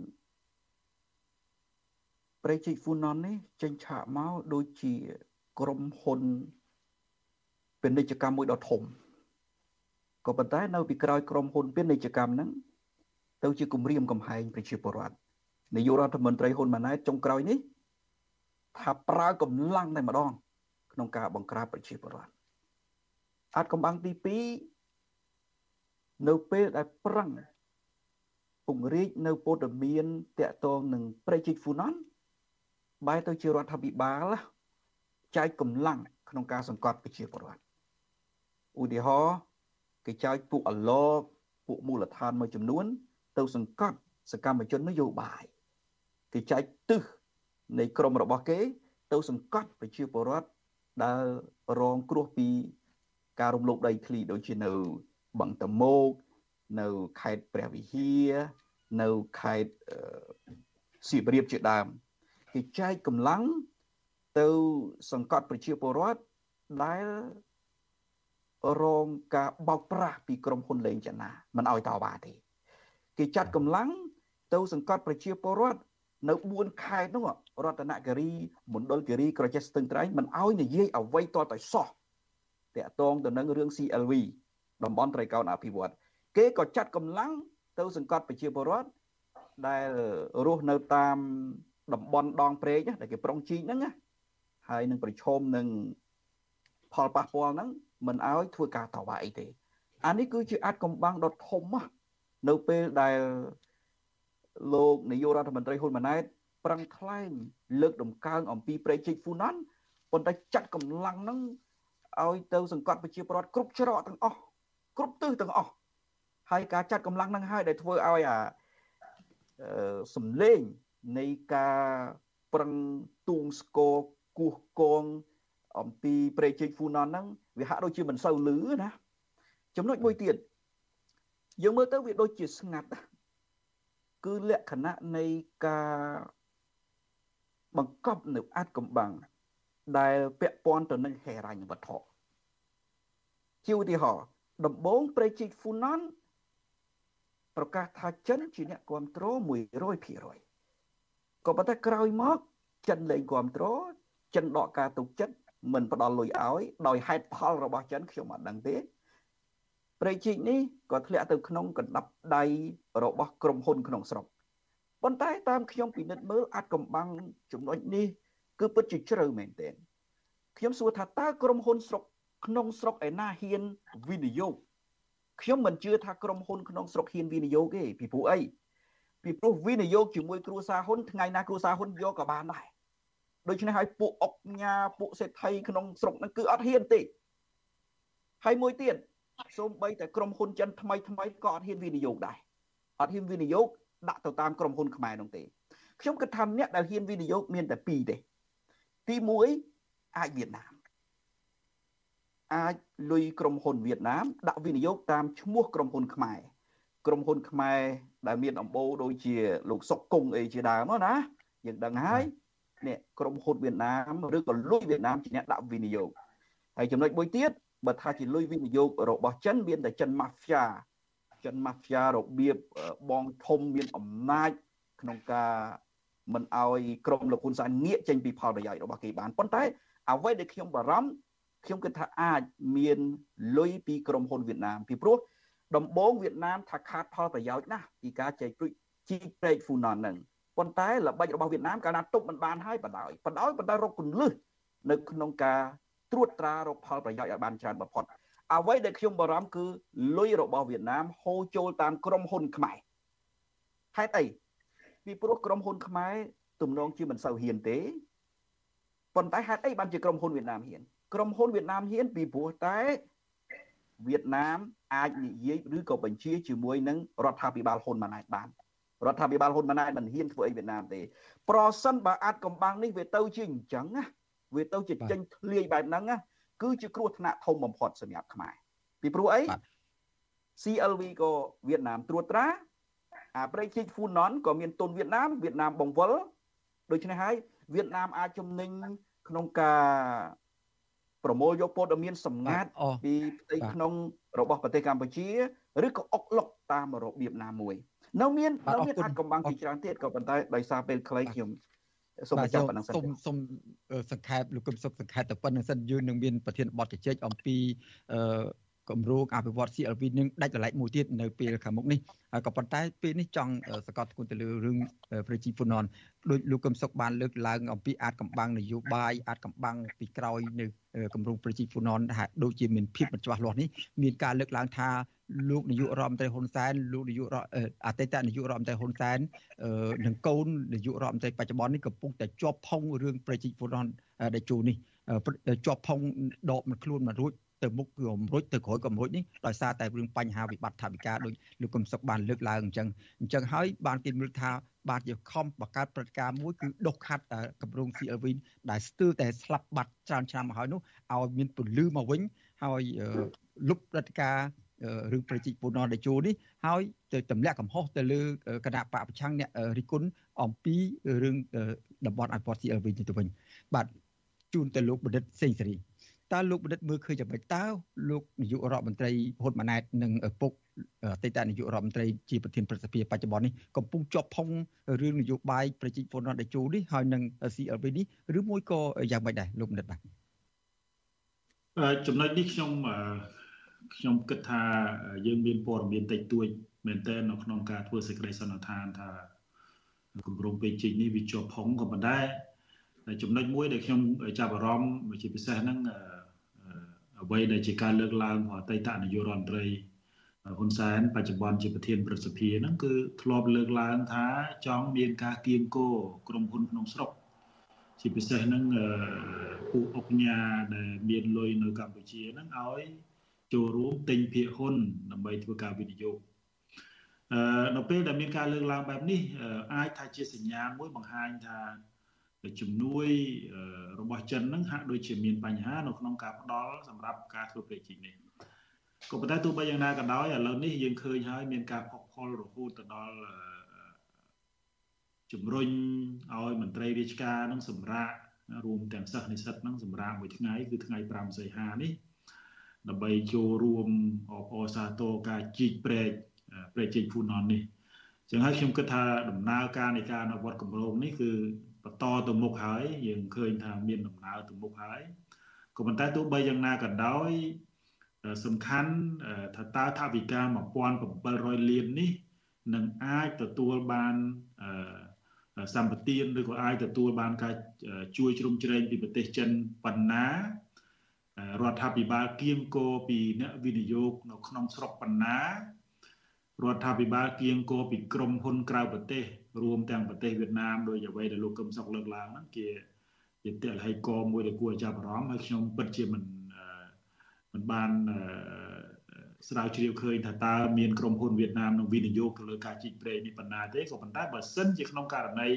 Speaker 19: ប្រជាហ្វូណននេះចេញឆាកមកដូចជាក្រុមហ៊ុនពាណិជ្ជកម្មមួយដ៏ធំក៏ប៉ុន្តែនៅពីក្រោយក្រុមហ៊ុនពាណិជ្ជកម្មហ្នឹងទៅជាគម្រាមកំហែងប្រជាពលរដ្ឋនាយករដ្ឋមន្ត្រីហ៊ុនម៉ាណែតចុងក្រោយនេះថាប្រើកម្លាំងតែម្ដងក្នុងការបង្ក្រាបប្រជាពលរដ្ឋអាចកំបាំងទីពីរនៅពេលដែលប្រឹងពង្រីកនៅព័ត៌មានតាក់ទងនឹងប្រជាហ្វូណនបែរទៅជារដ្ឋាភិបាលចែកកម្លាំងក្នុងការសង្កត់ប្រជាពលរដ្ឋឧទាហរណ៍គេចែកពួកអឡោពួកមូលដ្ឋានមួយចំនួនទៅសង្កត់សកម្មជននយោបាយគេចែកទិសនៃក្រមរបស់គេទៅសង្កត់ប្រជាពលរដ្ឋដែលរងគ្រោះពីការរំលោភដីធ្លីដូចជានៅបឹងតមោកនៅខេត្តព្រះវិហារនៅខេត្តសៀមរាបជាដើមគេចែកកម្លាំងទៅសង្កត់ប្រជាពលរដ្ឋដែលរងការបោកប្រាស់ពីក្រុមហ៊ុនលេងចនាមិនឲ្យតវ៉ាទេគេចាត់កម្លាំងទៅសង្កត់ប្រជាពលរដ្ឋនៅបួនខេត្តនោះរតនគិរីមណ្ឌលគិរីក្រចេះស្ទឹងត្រែងមិនឲ្យនិយាយអ្វីតតែសោះតាក់ទងទៅនឹងរឿង ซี แอล วี តំបន់ត្រីកោណអភិវឌ្ឍគេក៏ចាត់កម្លាំងទៅសង្កត់ប្រជាពលរដ្ឋដែលរស់នៅតាមតំបន់ដងព្រែកដែលគេប្រុងជីកហ្នឹងហើយនឹងប្រឈមនឹងផលប៉ះពាល់ហ្នឹងមិនឲ្យធ្វើការតវ៉ាអីទេអានេះគឺជាអាចកំបាំងដ៏ធំនៅពេលដែលលោកនាយករដ្ឋមន្ត្រីហ៊ុនម៉ាណែតប្រឹងថ្លែងលើកដំកើងអំពីប្រជាហ្វូណនប៉ុន្តែចាត់កម្លាំងហ្នឹងឲ្យទៅសង្កត់ប្រជាពលរដ្ឋគ្រប់ច្រកទាំងអស់គ្រប់ទិសទាំងអស់ហើយការចាត់កម្លាំងហ្នឹងហើយដែលធ្វើឲ្យអាសំឡេងនៃការប្រឹងទូងស្គរគោះកងអំពីប្រជាហ្វូណនហ្នឹងវាហាក់ដូចជាមិនសូវលឺណាចំណុចមួយទៀតយើងមើលទៅវាដូចជាស្ងាត់គឺលក្ខណៈនៃការបង្កប់នៅអាចកំបាំងដែលពាក់ព័ន្ធទៅនឹងហេរញ្ញវត្ថុជាឧទាហរណ៍ដំបូងប្រជាហ្វូណនប្រកាសថាចិនជាអ្នកគ្រប់គ្រងមួយរយភាគរយក៏ប៉ុន្តែក្រោយមកចិនលែងគ្រប់គ្រងចិនដកការទុកចិត្តមិនផ្ដល់លុយឲ្យដោយហេតុផលរបស់ចិនខ្ញុំអត់ដឹងទេប្រជានេះក៏ធ្លាក់ទៅក្នុងកណ្ដាប់ដៃរបស់ក្រុមហ៊ុនក្នុងស្រុកប៉ុន្តែតាមខ្ញុំពិនិត្យមើលអាចកំបាំងចំណុចនេះគឺពិតជាជ្រៅមែនទែនខ្ញុំសួរថាតើក្រុមហ៊ុនស្រុកក្នុងស្រុកឯណាហ៊ានវិនិយោគខ្ញុំមិនជឿថាក្រុមហ៊ុនក្នុងស្រុកហ៊ានវិនិយោគទេពីព្រោះអីពីព្រោះវិនិយោគជាមួយគ្រួសារហ៊ុនថ្ងៃណាគ្រួសារហ៊ុនយកក៏បានដែរដូច្នេះហើយពួកអុកញ៉ាពួកសេដ្ឋីក្នុងស្រុកហ្នឹងគឺអត់ហ៊ានទេហើយមួយទៀតសូម្បីតែក្រុមហ៊ុនចិនថ្មីថ្មីក៏អត់ហ៊ានវិនិយោគដែរអត់ហ៊ានវិនិយោគដាក់ទៅតាមក្រុមហ៊ុនខ្មែរនោះទេខ្ញុំគិតថាអ្នកដែលហ៊ានវិនិយោគមានតែពីរទេទីមួយអាចវៀតណាមអាចលុយក្រុមហ៊ុនវៀតណាមដាក់វិនិយោគតាមឈ្មោះក្រុមហ៊ុនខ្មែរក្រុមហ៊ុនខ្មែរដែលមានអំបូរដូចជាលោកសុកគង់អីជាដើមណាយើងដឹងហើយនេះក្រុមហ៊ុនវៀតណាមឬក៏លុយវៀតណាមជាអ្នកដាក់វិនិយោគហើយចំណុចមួយទៀតបើថាជាលុយវិនិយោគរបស់ចិនមានតែចិនម៉ាហ្វីយ៉ាចិនម៉ាហ្វីយ៉ារបៀបបងធំមានអំណាចក្នុងការមិនឲ្យក្រុមលោកហ៊ុនសែនងាកចេញពីផលប្រយោជន៍របស់គេបានប៉ុន្តែអ្វីដែលខ្ញុំបារម្ភខ្ញុំគិតថាអាចមានលុយពីក្រុមហ៊ុនវៀតណាមពីព្រោះដំបូងវៀតណាមថាខាតផលប្រយោជន៍ណាស់ពីការចែកព្រួយជីកព្រែកហ្វូណនហ្នឹងប៉ុន្តែល្បិចរបស់វៀតណាមកាលណាទប់មិនបានហើយបដ ாய் បដ ாய் ប៉ុន្តែរកគន្លឹះនៅក្នុងការត្រួតត្រារកផលប្រយោជន៍ឲ្យបានច្រើនបំផុតអ្វីដែលខ្ញុំបារម្ភគឺលុយរបស់វៀតណាមហូរចូលតាមក្រុមហ៊ុនខ្មែរហេតុអីពីព្រោះក្រុមហ៊ុនខ្មែរទំនងជាមិនសូវហ៊ានទេប៉ុន្តែហេតុអីបានជាក្រុមហ៊ុនវៀតណាមហ៊ានក្រុមហ៊ុនវៀតណាមហ៊ានពីព្រោះតែវៀតណាមអាចនិយាយឬក៏បញ្ជាជាមួយនឹងរដ្ឋាភិបាលហ៊ុនម៉ាណែតបានរដ្ឋាភិបាលហ៊ុនម៉ាណែតមិនហ៊ានធ្វើអីវៀតណាមទេប្រសិនបើអាចកំបាំងនេះវាទៅជាអញ្ចឹងណាវាទៅជាចេញធ្លាយបែបហ្នឹងណាគឺជាគ្រោះថ្នាក់ធំបំផុតសម្រាប់ខ្មែរពីព្រោះអី ซี แอล วี ក៏វៀតណាមត្រួតត្រាអាប្រជាហ្វូណនក៏មានទុនវៀតណាមវៀតណាមបង្វិលដូច្នេះហើយវៀតណាមអាចជំនាញក្នុងការប្រមូលយកព័ត៌មានសម្ងាត់ពីផ្ទៃក្នុងរបស់ប្រទេសកម្ពុជាឬក៏អុកឡុកតាមរបៀបណាមួយនៅមាននៅមានអាចកំបាំងជាច្រើនទៀតក៏ប៉ុន្តែដោយសារពេលខ្លីខ្ញុំសូមបញ្ចប់ប៉ុណ្ណឹងសិនសូម
Speaker 4: សូមសង្ខេបលោកកឹមសុខសង្ខេបតែប៉ុណ្្នឹងសិនយើងនឹងមានប្រធានបទជជែកអំពីអឺគម្រោងអភិវឌ្ឍ ซี អែល វី នឹងដាច់ដライមួយទៀតនៅពេលខាងមុខនេះហើយក៏ប៉ុន្តែពេលនេះចង់សកត់ធ្ងន់ទៅលើរឿងប្រជាពលរដ្ឋដោយលោកកឹមសុខបានលើកឡើងអំពីអាចកំបាំងនយោបាយអាចកំបាំងពីក្រោយនៅគម្រោងប្រជាពលរដ្ឋថាដូចជាមានភាពមិនច្បាស់លាស់នេះមានការលើកឡើងថាលោកនាយករដ្ឋមន្ត្រីហ៊ុនសែនលោកនាយករដ្ឋអតីតនាយករដ្ឋមន្ត្រីហ៊ុនសែននិងកូននាយករដ្ឋមន្ត្រីបច្ចុប្បន្ននេះកំពុងតែជាប់ផុងរឿងប្រជាពលរដ្ឋដែលជួនេះជាប់ផុងដកមិនខ្លួនមិនរួចទៅមុខគឺអំរួចទៅក្រោយក៏អំរួចនេះដោយសារតែរឿងបញ្ហាវិបត្តិថវិកាដោយលោកកឹមសុខបានលើកឡើងអញ្ចឹងអញ្ចឹងហើយបានគេមើលថាបាទជាខំបង្កើតព្រឹត្តិការណ៍មួយគឺដុសខាត់គម្រោង ซี អែល វី ដែលស្ទើរតែស្លាប់បាត់ច្រើនឆ្នាំមកហើយនោះឲ្យមានពលឺមកវិញហើយលុបព្រឹត្តិការណ៍រឿងប្រជាពលរដ្ឋដែលចូលនេះហើយទៅទម្លាក់កំហុសទៅលើគណៈបកប្រឆាំងអ្នករិះគន់អំពីរឿងតំបន់អភិវឌ្ឍ ซี អែល វី នេះទៅវិញបាទជូនទៅលោកបណ្ឌិតសេងសេរីតើលោកបណ្ឌិតមើលឃើញយ៉ាងម៉េចតើលោកនាយករដ្ឋមន្ត្រីហ៊ុនម៉ាណែតនិងឪពុកអតីតនាយករដ្ឋមន្ត្រីជាប្រធានព្រឹទ្ធសភាបច្ចុប្បន្ននេះកំពុងជាប់ផុងរឿងនយោបាយប្រជាពលរដ្ឋដែលចូលនេះហើយនឹង ซี អែល វី នេះឬមួយក៏យ៉ាងម៉េចដែរលោកបណ្ឌិតបាទ
Speaker 20: ចំណុចនេះខ្ញុំខ្ញុំគិតថាយើងមានព័ត៌មានតិចតួចមែនទែននៅក្នុងការធ្វើសេចក្តីសន្និដ្ឋានថាគម្រោងពេជ្រនេះវាជាប់ផុងក៏ប៉ុន្តែចំណុចមួយដែលខ្ញុំចាប់អារម្មណ៍ជាពិសេសហ្នឹងអ្វីដែលជាការលើកឡើងរបស់អតីតនាយករដ្ឋមន្ត្រីហ៊ុនសែនបច្ចុប្បន្នជាប្រធានព្រឹទ្ធសភាហ្នឹងគឺធ្លាប់លើកឡើងថាចង់មានការគៀងគរក្រុមហ៊ុនក្នុងស្រុកជាពិសេសហ្នឹងពួកអុកញ៉ាដែលមានលុយនៅកម្ពុជាហ្នឹងឲ្យចូលរួមទិញភាគហ៊ុនដើម្បីធ្វើការវិនិយោគអឺនៅពេលដែលមានការលើកឡើងបែបនេះអាចថាជាសញ្ញាមួយបង្ហាញថាជំនួយរបស់ចិនហ្នឹងហាក់ដូចជាមានបញ្ហានៅក្នុងការផ្ដល់សម្រាប់ការធ្វើប្រេជីនេះក៏ប៉ុន្តែទោះបីយ៉ាងណាក៏ដោយឥឡូវនេះយើងឃើញហើយមានការផុសផុលរហូតទៅដល់ជំរុញឲ្យមន្ត្រីរាជការហ្នឹងសម្រាប់រួមទាំងសិស្សនិស្សិតហ្នឹងសម្រាប់មួយថ្ងៃគឺថ្ងៃប្រាំសីហានេះដើម្បីចូលរួមអបអរសាទរការជីកព្រែកព្រែកជ័យភូណននេះអញ្ចឹងហើយខ្ញុំគិតថាដំណើរការនៃការអនុវត្តគម្រោងនេះគឺបន្តទៅមុខហើយយើងឃើញថាមានដំណើរទៅមុខហើយក៏ប៉ុន្តែទោះបីយ៉ាងណាក៏ដោយសំខាន់ថាតើថវិកាmột nghìn bảy trămលាននេះនឹងអាចទទួលបានសម្បទានឬក៏អាចទទួលបានការជួយជ្រោមជ្រែងពីប្រទេសចិនប៉ុណ្ណារដ្ឋាភិបាលគៀងគរពីអ្នកវិនិយោគនៅក្នុងស្រុកប៉ុណ្ណារដ្ឋាភិបាលគៀងគរពីក្រុមហ៊ុនក្រៅប្រទេសរួមទាំងប្រទេសវៀតណាមដោយអ្វីដែលលោកកឹមសុខលើកឡើងហ្នឹងជាជាទលហេកមួយដែលគួរឲ្យចាប់អារម្មណ៍ហើយខ្ញុំពិតជាមិនមិនបានស្រាវជ្រាវឃើញថាតើមានក្រុមហ៊ុនវៀតណាមនឹងវិនិយោគទៅលើការជីកព្រែកនេះប៉ុណ្ណាទេក៏ប៉ុន្តែបើសិនជាក្នុងករណី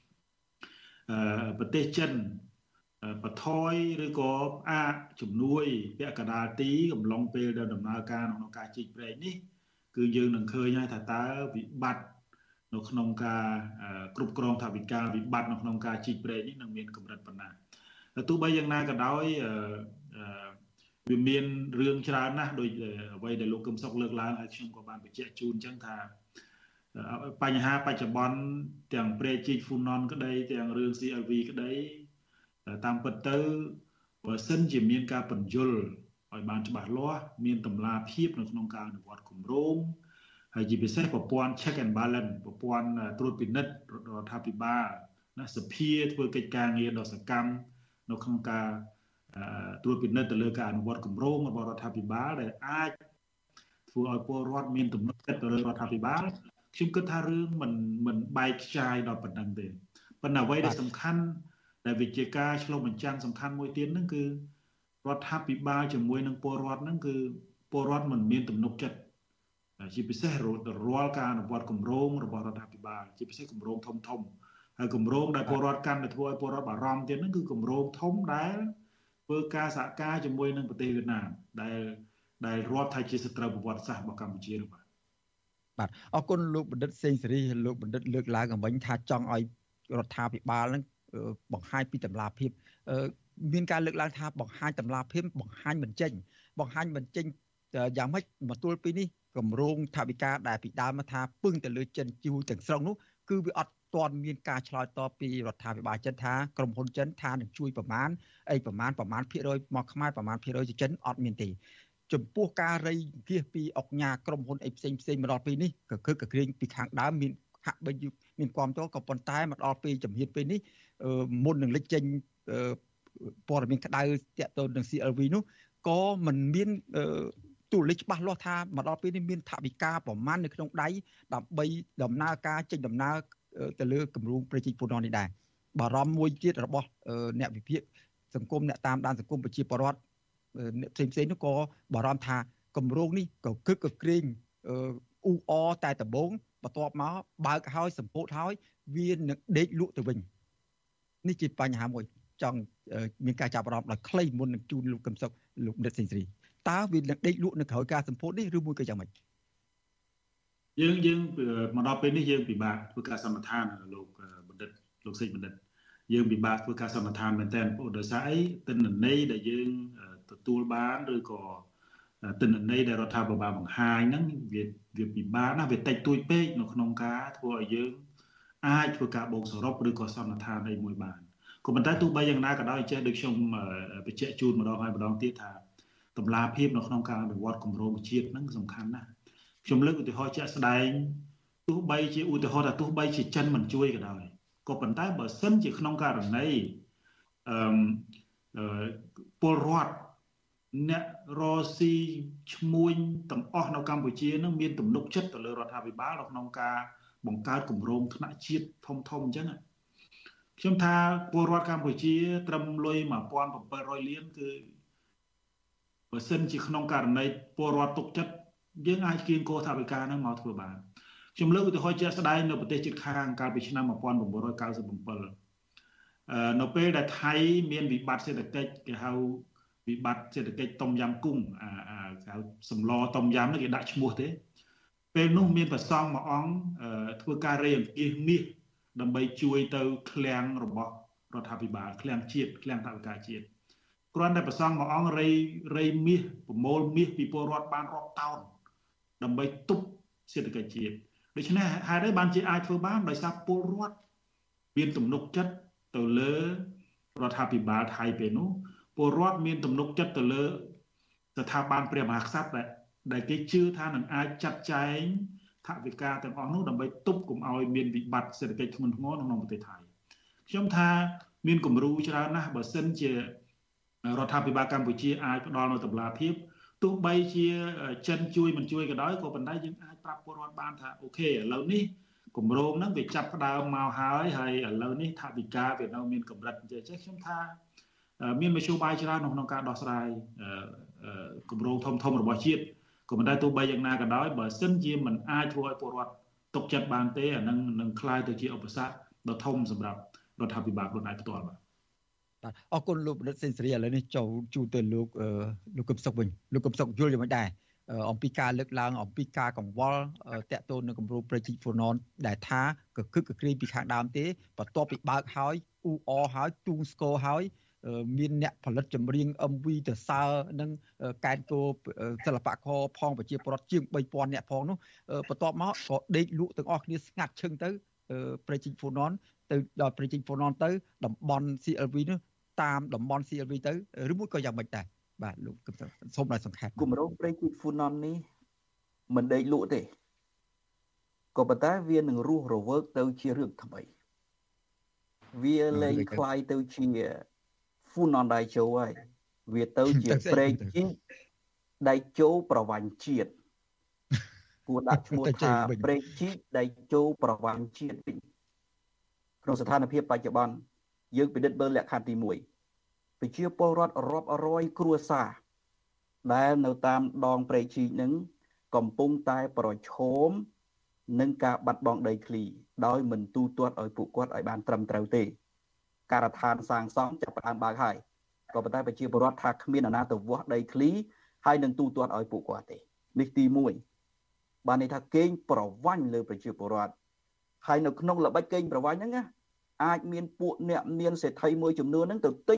Speaker 20: ប្រទេសចិនបន្ថយឬក៏ផ្អាកជំនួយពាក់កណ្ដាលទីកំឡុងពេលដែលដំណើរការក្នុងការជីកព្រែកនេះគឺយើងនឹងឃើញហើយថាតើវិបត្តិនៅក្នុងការគ្រប់គ្រងថវិកាវិបត្តិនៅក្នុងការជីកព្រែកនេះនឹងមានកម្រិតប៉ុណ្ណាទោះបីយ៉ាងណាក៏ដោយវាមានរឿងច្រើនណាស់ដោយអ្វីដែលលោកកឹមសុខលើកឡើងហើយខ្ញុំក៏បានបញ្ជាក់ជូនអញ្ចឹងថាបញ្ហាបច្ចុប្បន្នទាំងព្រែកជីកហ្វូណនក្តីទាំងរឿង ซี អែល វី ក្តីតាមពិតទៅបើសិនជាមានការបញ្យលឲ្យបានច្បាស់លាស់មានតម្លាភាពនៅក្នុងការអនុវត្តគម្រោងហើយជាពិសេសប្រព័ន្ធ check and balance ប្រព័ន្ធត្រួតពិនិត្យរដ្ឋាភិបាលណាសភាធ្វើកិច្ចការងារដ៏សកម្មនៅក្នុងការត្រួតពិនិត្យទៅលើការអនុវត្តគម្រោងរបស់រដ្ឋាភិបាលដែលអាចធ្វើឲ្យពលរដ្ឋមានទំនុកចិត្តទៅលើរដ្ឋាភិបាលខ្ញុំគិតថារឿងមិនមិនបែកខ្ចាយដល់ប៉ុណ្ណឹងទេប៉ុន្តែអ្វីដែលសំខាន់ដែលវិជាការឆ្លុះបញ្ចាំងសំខាន់មួយទៀតហ្នឹងគឺរដ្ឋាភិបាលជាមួយនឹងពលរដ្ឋហ្នឹងគឺពលរដ្ឋមិនមានទំនុកចិត្តជាពិសេសរាល់ការអនុវត្តគម្រោងរបស់រដ្ឋាភិបាលជាពិសេសគម្រោងធំធំហើយគម្រោងដែលពលរដ្ឋកាន់តែធ្វើឲ្យពលរដ្ឋបារម្ភទៀតហ្នឹងគឺគម្រោងធំដែលធ្វើការសហការជាមួយនឹងប្រទេសវៀតណាមដែលដែលរាប់ថាជាសត្រូវប្រវត្តិសាស្ត្ររបស់កម្ពុជានោះបាទ
Speaker 4: បាទអរគុណលោកបណ្ឌិតសេងសេរីលោកបណ្ឌិតលើកឡើងអំបញ្ញថាចង់ឲ្យរដ្ឋាភិបាលហ្នឹងបង្ហាញពីតម្លាភាពមានការលើកឡើងថាបង្ហាញតម្លាភាពបង្ហាញមិនចេញបង្ហាញមិនចេញយ៉ាងម៉េចមកទល់ពីនេះគម្រោងថវិកាដែលពីដើមមកថាពឹងទៅលើចិនជួទាំងស្រុងនោះគឺវាអត់ទាន់មានការឆ្លើយតបពីរដ្ឋាភិបាលចិនថាក្រុមហ៊ុនចិនថានឹងជួយប្រមាណអីប្រមាណប្រមាណភាគរយមកខ្មែរប្រមាណភាគរយចិនអត់មានទេចំពោះការរៃគៀសពីអង្គការក្រុមហ៊ុនអីផ្សេងផ្សេងមកដល់ពេលនេះក៏គឺកក្រៀងពីខាងដើមមានហាក់បីមានความតក៏ប៉ុន្តែមកដល់ពេលជំហានពេលនេះមុននឹងលេចចេញព័ត៌មានក្តៅតាក់ទងនឹង ซี แอล វី នោះក៏មិនមានទូលេខច្បាស់លាស់ថាមកដល់ពេលនេះមានថវិកាប្រមាណនៅក្នុងដៃដើម្បីដំណើរការចេញដំណើរទៅលើគម្រោងប្រជាពលរដ្ឋនេះដែរបារម្ភមួយទៀតរបស់អ្នកវិភាគសង្គមអ្នកតាមដានសង្គមប្រជាពលរដ្ឋផ្សេងផ្សេងនោះក៏បារម្ភថាគម្រោងនេះក៏គឹកកក្រែងអ៊ូអតែដំបូងបន្ទាប់មកបើកហើយសម្ពោធហើយវានឹងដេកលក់ទៅវិញនេះជាបញ្ហាមួយចង់មានការចាប់អារម្មណ៍ដល់ខ្លីមុននឹងជូនលោកកឹមសុខលោកនិតសេងសេរីតើវានឹងដេកលក់នៅក្រោយការសម្ពោធនេះឬមួយក៏យ៉ាងម៉េច
Speaker 20: យើងយើងមកដល់ពេលនេះយើងពិបាកធ្វើការសន្និដ្ឋានលោកបណ្ឌិតលោកសេចបណ្ឌិតយើងពិបាកធ្វើការសន្និដ្ឋានមែនតើដោយសារអីទិន្នន័យដែលយើងទទួលបានឬក៏ទិន្នន័យដែលរដ្ឋាភិបាលបង្ហាញហ្នឹងវាវាពិបាកណាស់វាតិចតួចពេកនៅក្នុងការធ្វើឲ្យយើងអាចធ្វើការបូកសរុបឬក៏សន្និដ្ឋានអីមួយបានក៏ប៉ុន្តែទោះបីយ៉ាងណាក៏ដោយចេះដូចខ្ញុំបញ្ជាក់ជូនម្ដងហើយម្ដងទៀតថាតម្លាភាពនៅក្នុងការអនុវត្តគម្រោងជាតិហ្នឹងសំខាន់ណាស់ខ្ញុំលើកឧទាហរណ៍ជាក់ស្ដែងទោះបីជាឧទាហរណ៍ថាទោះបីជាចិនមិនជួយក៏ដោយក៏ប៉ុន្តែបើសិនជាក្នុងករណីអឺពលរដ្ឋអ្នករស៊ីឈ្មួញទាំងអស់នៅកម្ពុជានឹងមានទំនុកចិត្តទៅលើរដ្ឋាភិបាលក្នុងការបង្កើតគម្រោងថ្នាក់ជាតិធំធំអញ្ចឹងខ្ញុំថាពលរដ្ឋកម្ពុជាត្រឹមលុយ một nghìn bảy trăm លានគឺបើសិនជាក្នុងករណីពលរដ្ឋទុកចិត្តយើងអាចគៀងគោថវិកាហ្នឹងមកធ្វើបានខ្ញុំលើកឧទាហរណ៍ជាក់ស្ដែងនៅប្រទេសជិតខាងកាលពីឆ្នាំ một nghìn chín trăm chín mươi bảy អឺនៅពេលដែលថៃមានវិបត្តិសេដ្ឋកិច្ចគេហៅវិបត្តិសេដ្ឋកិច្ចต้มยำกุ้งអាគេហៅសម្លต้มยำនេះគេដាក់ឈ្មោះទេពេលនោះមានប្រសង់មួយអង្គធ្វើការរៃអង្គាសមាសដើម្បីជួយទៅឃ្លាំងរបស់រដ្ឋាភិបាលឃ្លាំងជាតិឃ្លាំងថវិកាជាតិគ្រាន់តែប្រសង់មួយអង្គរៃរៃមាសប្រមូលមាសពីពលរដ្ឋបានរាប់តោនដើម្បីទប់សេដ្ឋកិច្ចជាតិដូច្នេះហេតុអីបានជាអាចធ្វើបានដោយសារពលរដ្ឋមានទំនុកចិត្តទៅលើរដ្ឋាភិបាលថៃពេលនោះពលរដ្ឋមានទំនុកចិត្តទៅលើស្ថាប័នព្រះមហាក្សត្រដែលគេជឿថានឹងអាចចាត់ចែងថវិកាទាំងអស់នោះដើម្បីទប់កុំឲ្យមានវិបត្តិសេដ្ឋកិច្ចធ្ងន់ធ្ងរក្នុងប្រទេសថៃខ្ញុំថាមានគំរូច្រើនណាស់បើសិនជារដ្ឋាភិបាលកម្ពុជាអាចផ្ដល់នូវតម្លាភាពទោះបីជាចិនជួយមិនជួយក៏ដោយក៏ប៉ុន្តែយើងអាចប្រាប់ពលរដ្ឋបានថាអូខេឥឡូវនេះគម្រោងហ្នឹងវាចាប់ផ្ដើមមកហើយហើយឥឡូវនេះថវិកាវានៅមានកម្រិតអញ្ចឹងខ្ញុំថាមានមធ្យោបាយច្រើនក្នុងការដោះស្រាយគម្រោងធំធំរបស់ជាតិក៏ប៉ុន្តែទោះបីយ៉ាងណាក៏ដោយបើសិនជាមិនអាចធ្វើឲ្យពលរដ្ឋទុកចិត្តបានទេអានឹងនឹងคล้ายទៅជាឧបសគ្គដ៏ធំសម្រាប់រដ្ឋាភិបាលខ្លួនឯងផ្ទាល់បាទ
Speaker 4: បាទអរគុណលោកបណ្ឌិតសេនស៊ូរីឥឡូវនេះចូលជួទៅលោកលោកកឹមសុខវិញលោកកឹមសុខយល់យ៉ាងម៉េចដែរអំពីការលើកឡើងអំពីការកង្វល់តាក់ទងនឹងគម្រោងប្រជាពលរដ្ឋដែលថាកគឹកកក្រែងពីខាងដើមទេបន្ទាប់ពីបើកហើយអ៊ូអហើយទូងស្គរហើយមានអ្នកផលិតចម្រៀង em វី ទៅសើនឹងកែតគោសិល្បករផងប្រជាពលរដ្ឋជាង បីពាន់ អ្នកផងនោះបន្ទាប់មកក៏ដេកលក់ទាំងអស់គ្នាស្ងាត់ឈឹងទៅប្រជាពលរដ្ឋទៅដល់ប្រជាពលរដ្ឋទៅតំបន់ ซี แอล វី នោះតាមតំបន់ ซี แอล វី ទៅឬមួយក៏យ៉ាងម៉េចដែរបាទលោកសូមឲ្យសង្ខេប
Speaker 19: គម្រោងប្រជាពលរដ្ឋនេះមិនដេកលក់ទេក៏ប៉ុន្តែវានឹងរស់រវើកទៅជារឿងថ្មីវាលែងคล้ายទៅជាហ្វូណនដៃជោហើយវាទៅជាព្រែកជីកដៃជោប្រវ័ញ្ចជាតិគួរដាក់ឈ្មោះថាព្រែកជីកដៃជោប្រវ័ញ្ចជាតិវិញក្នុងស្ថានភាពបច្ចុប្បន្នយើងពិនិត្យមើលលក្ខខណ្ឌទីមួយប្រជាពលរដ្ឋរាប់រយគ្រួសារដែលនៅតាមដងព្រែកជីកនឹងកំពុងតែប្រឈមនឹងការបាត់បង់ដីធ្លីដោយមិនទូទាត់ឲ្យពួកគាត់ឲ្យបានត្រឹមត្រូវទេការដ្ឋានសាងសង់ចាប់ផ្ដើមបើកហើយក៏ប៉ុន្តែប្រជាពលរដ្ឋថាគ្មានអាណាទៅវាស់ដីធ្លីហើយនឹងទូទាត់ឲ្យពួកគាត់ទេនេះទីមួយបានន័យថាកេងប្រវ័ញ្ចលើប្រជាពលរដ្ឋហើយនៅក្នុងល្បិចកេងប្រវ័ញ្ចហ្នឹងណាអាចមានពួកអ្នកមានសេដ្ឋីមួយចំនួនហ្នឹងទៅ